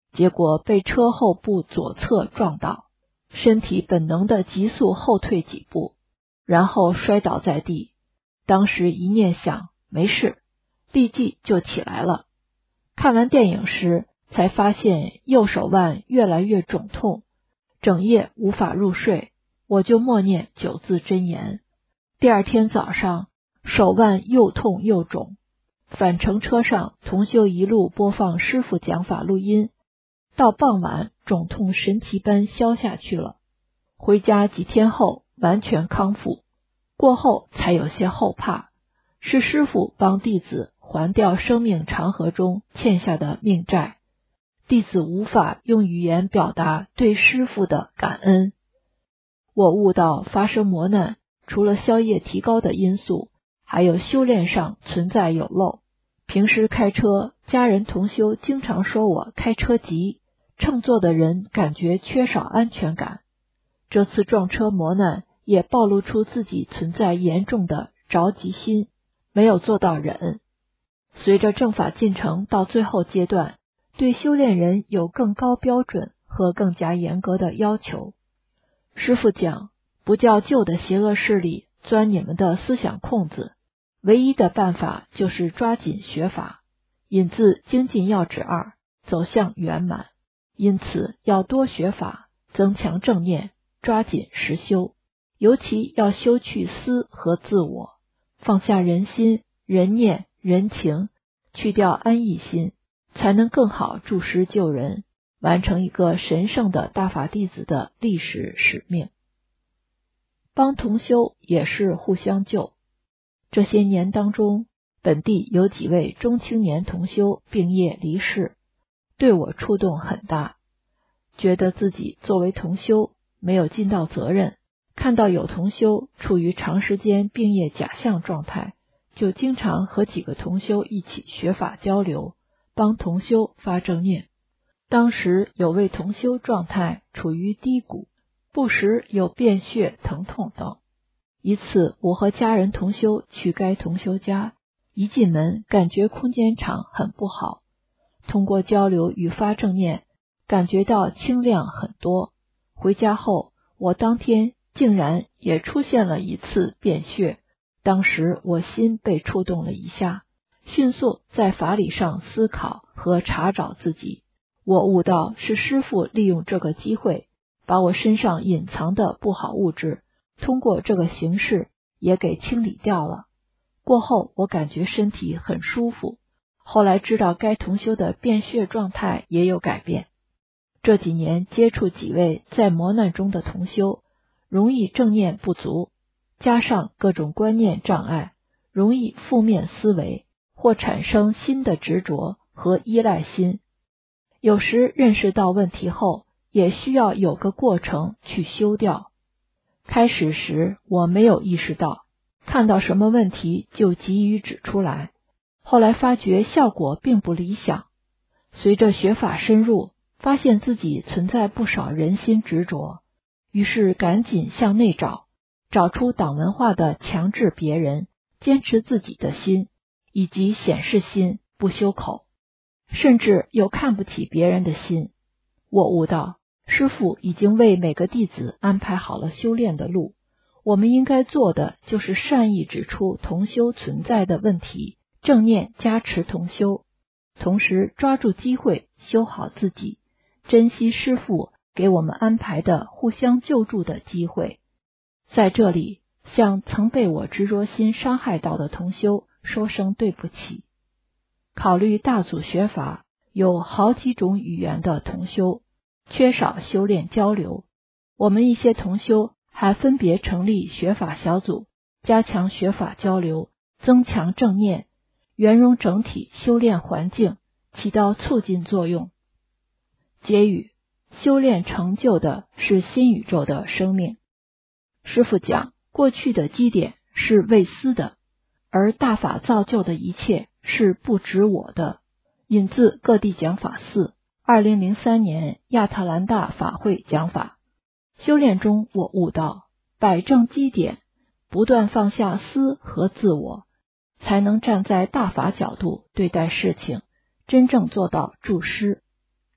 结果被车后部左侧撞倒，身体本能的急速后退几步，然后摔倒在地。当时一念想没事，立即就起来了。看完电影时才发现右手腕越来越肿痛，整夜无法入睡，我就默念九字真言。第二天早上手腕又痛又肿，返程车上同修一路播放师父讲法录音，到傍晚肿痛神奇般消下去了。回家几天后完全康复，过后才有些后怕，是师父帮弟子还掉生命长河中欠下的命债，弟子无法用语言表达对师父的感恩。我悟到发生磨难除了消业提高的因素，还有修炼上存在有漏。平时开车，家人同修经常说我开车急，乘坐的人感觉缺少安全感。这次撞车磨难也暴露出自己存在严重的着急心，没有做到忍。随着正法进程到最后阶段，对修炼人有更高标准和更加严格的要求。师父讲，不叫旧的邪恶势力钻你们的思想空子，唯一的办法就是抓紧学法，引自精进要旨二，走向圆满。因此要多学法，增强正念，抓紧实修，尤其要修去私和自我，放下人心、人念、人情，去掉安逸心，才能更好助师救人，完成一个神圣的大法弟子的历史使命。帮同修也是互相救。这些年当中，本地有几位中青年同修病业离世，对我触动很大，觉得自己作为同修没有尽到责任，看到有同修处于长时间病业假象状态，就经常和几个同修一起学法交流，帮同修发正念。当时有位同修状态处于低谷，不时有便血、疼痛等。一次我和家人同修去该同修家，一进门感觉空间场很不好，通过交流与发正念感觉到清亮很多。回家后我当天竟然也出现了一次便血，当时我心被触动了一下，迅速在法理上思考和查找自己。我悟到是师父利用这个机会，把我身上隐藏的不好物质通过这个形式也给清理掉了。过后我感觉身体很舒服，后来知道该同修的便血状态也有改变。这几年接触几位在磨难中的同修，容易正念不足，加上各种观念障碍，容易负面思维，或产生新的执着和依赖心。有时认识到问题后，也需要有个过程去修掉。开始时我没有意识到，看到什么问题就急于指出来，后来发觉效果并不理想。随着学法深入，发现自己存在不少人心执着，于是赶紧向内找，找出党文化的强制别人、坚持自己的心，以及显示心、不修口，甚至有看不起别人的心。我悟到，师父已经为每个弟子安排好了修炼的路，我们应该做的就是善意指出同修存在的问题，正念加持同修，同时抓住机会修好自己，珍惜师父给我们安排的互相救助的机会。在这里，向曾被我执着心伤害到的同修说声对不起。考虑大组学法有好几种语言的同修，缺少修炼交流，我们一些同修还分别成立学法小组，加强学法交流，增强正念，圆融整体修炼环境，起到促进作用。结语：修炼成就的是新宇宙的生命。师父讲，过去的基点是未思的，而大法造就的一切是不止我的。引自各地讲法四，二零零三年亚特兰大法会讲法。修炼中我悟到，摆正基点，不断放下私和自我，才能站在大法角度对待事情，真正做到助师。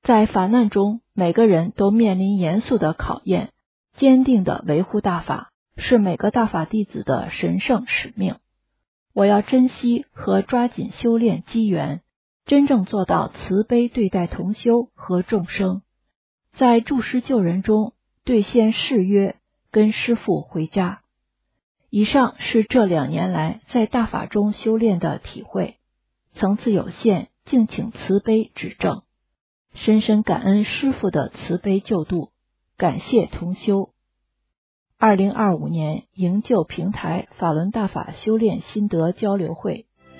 在法难中，每个人都面临严肃的考验，坚定地维护大法，是每个大法弟子的神圣使命。我要珍惜和抓紧修炼机缘，真正做到慈悲对待同修和众生，在助师救人中兑现誓约，跟师父回家。以上是这两年来在大法中修炼的体会，层次有限，敬请慈悲指正。深深感恩师父的慈悲救度，感谢同修。二零二五年营救平台法轮大法修炼心得交流会。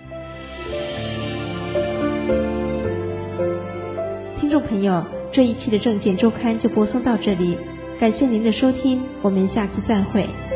听众朋友，这一期的正见周刊就播送到这里，感谢您的收听，我们下次再会。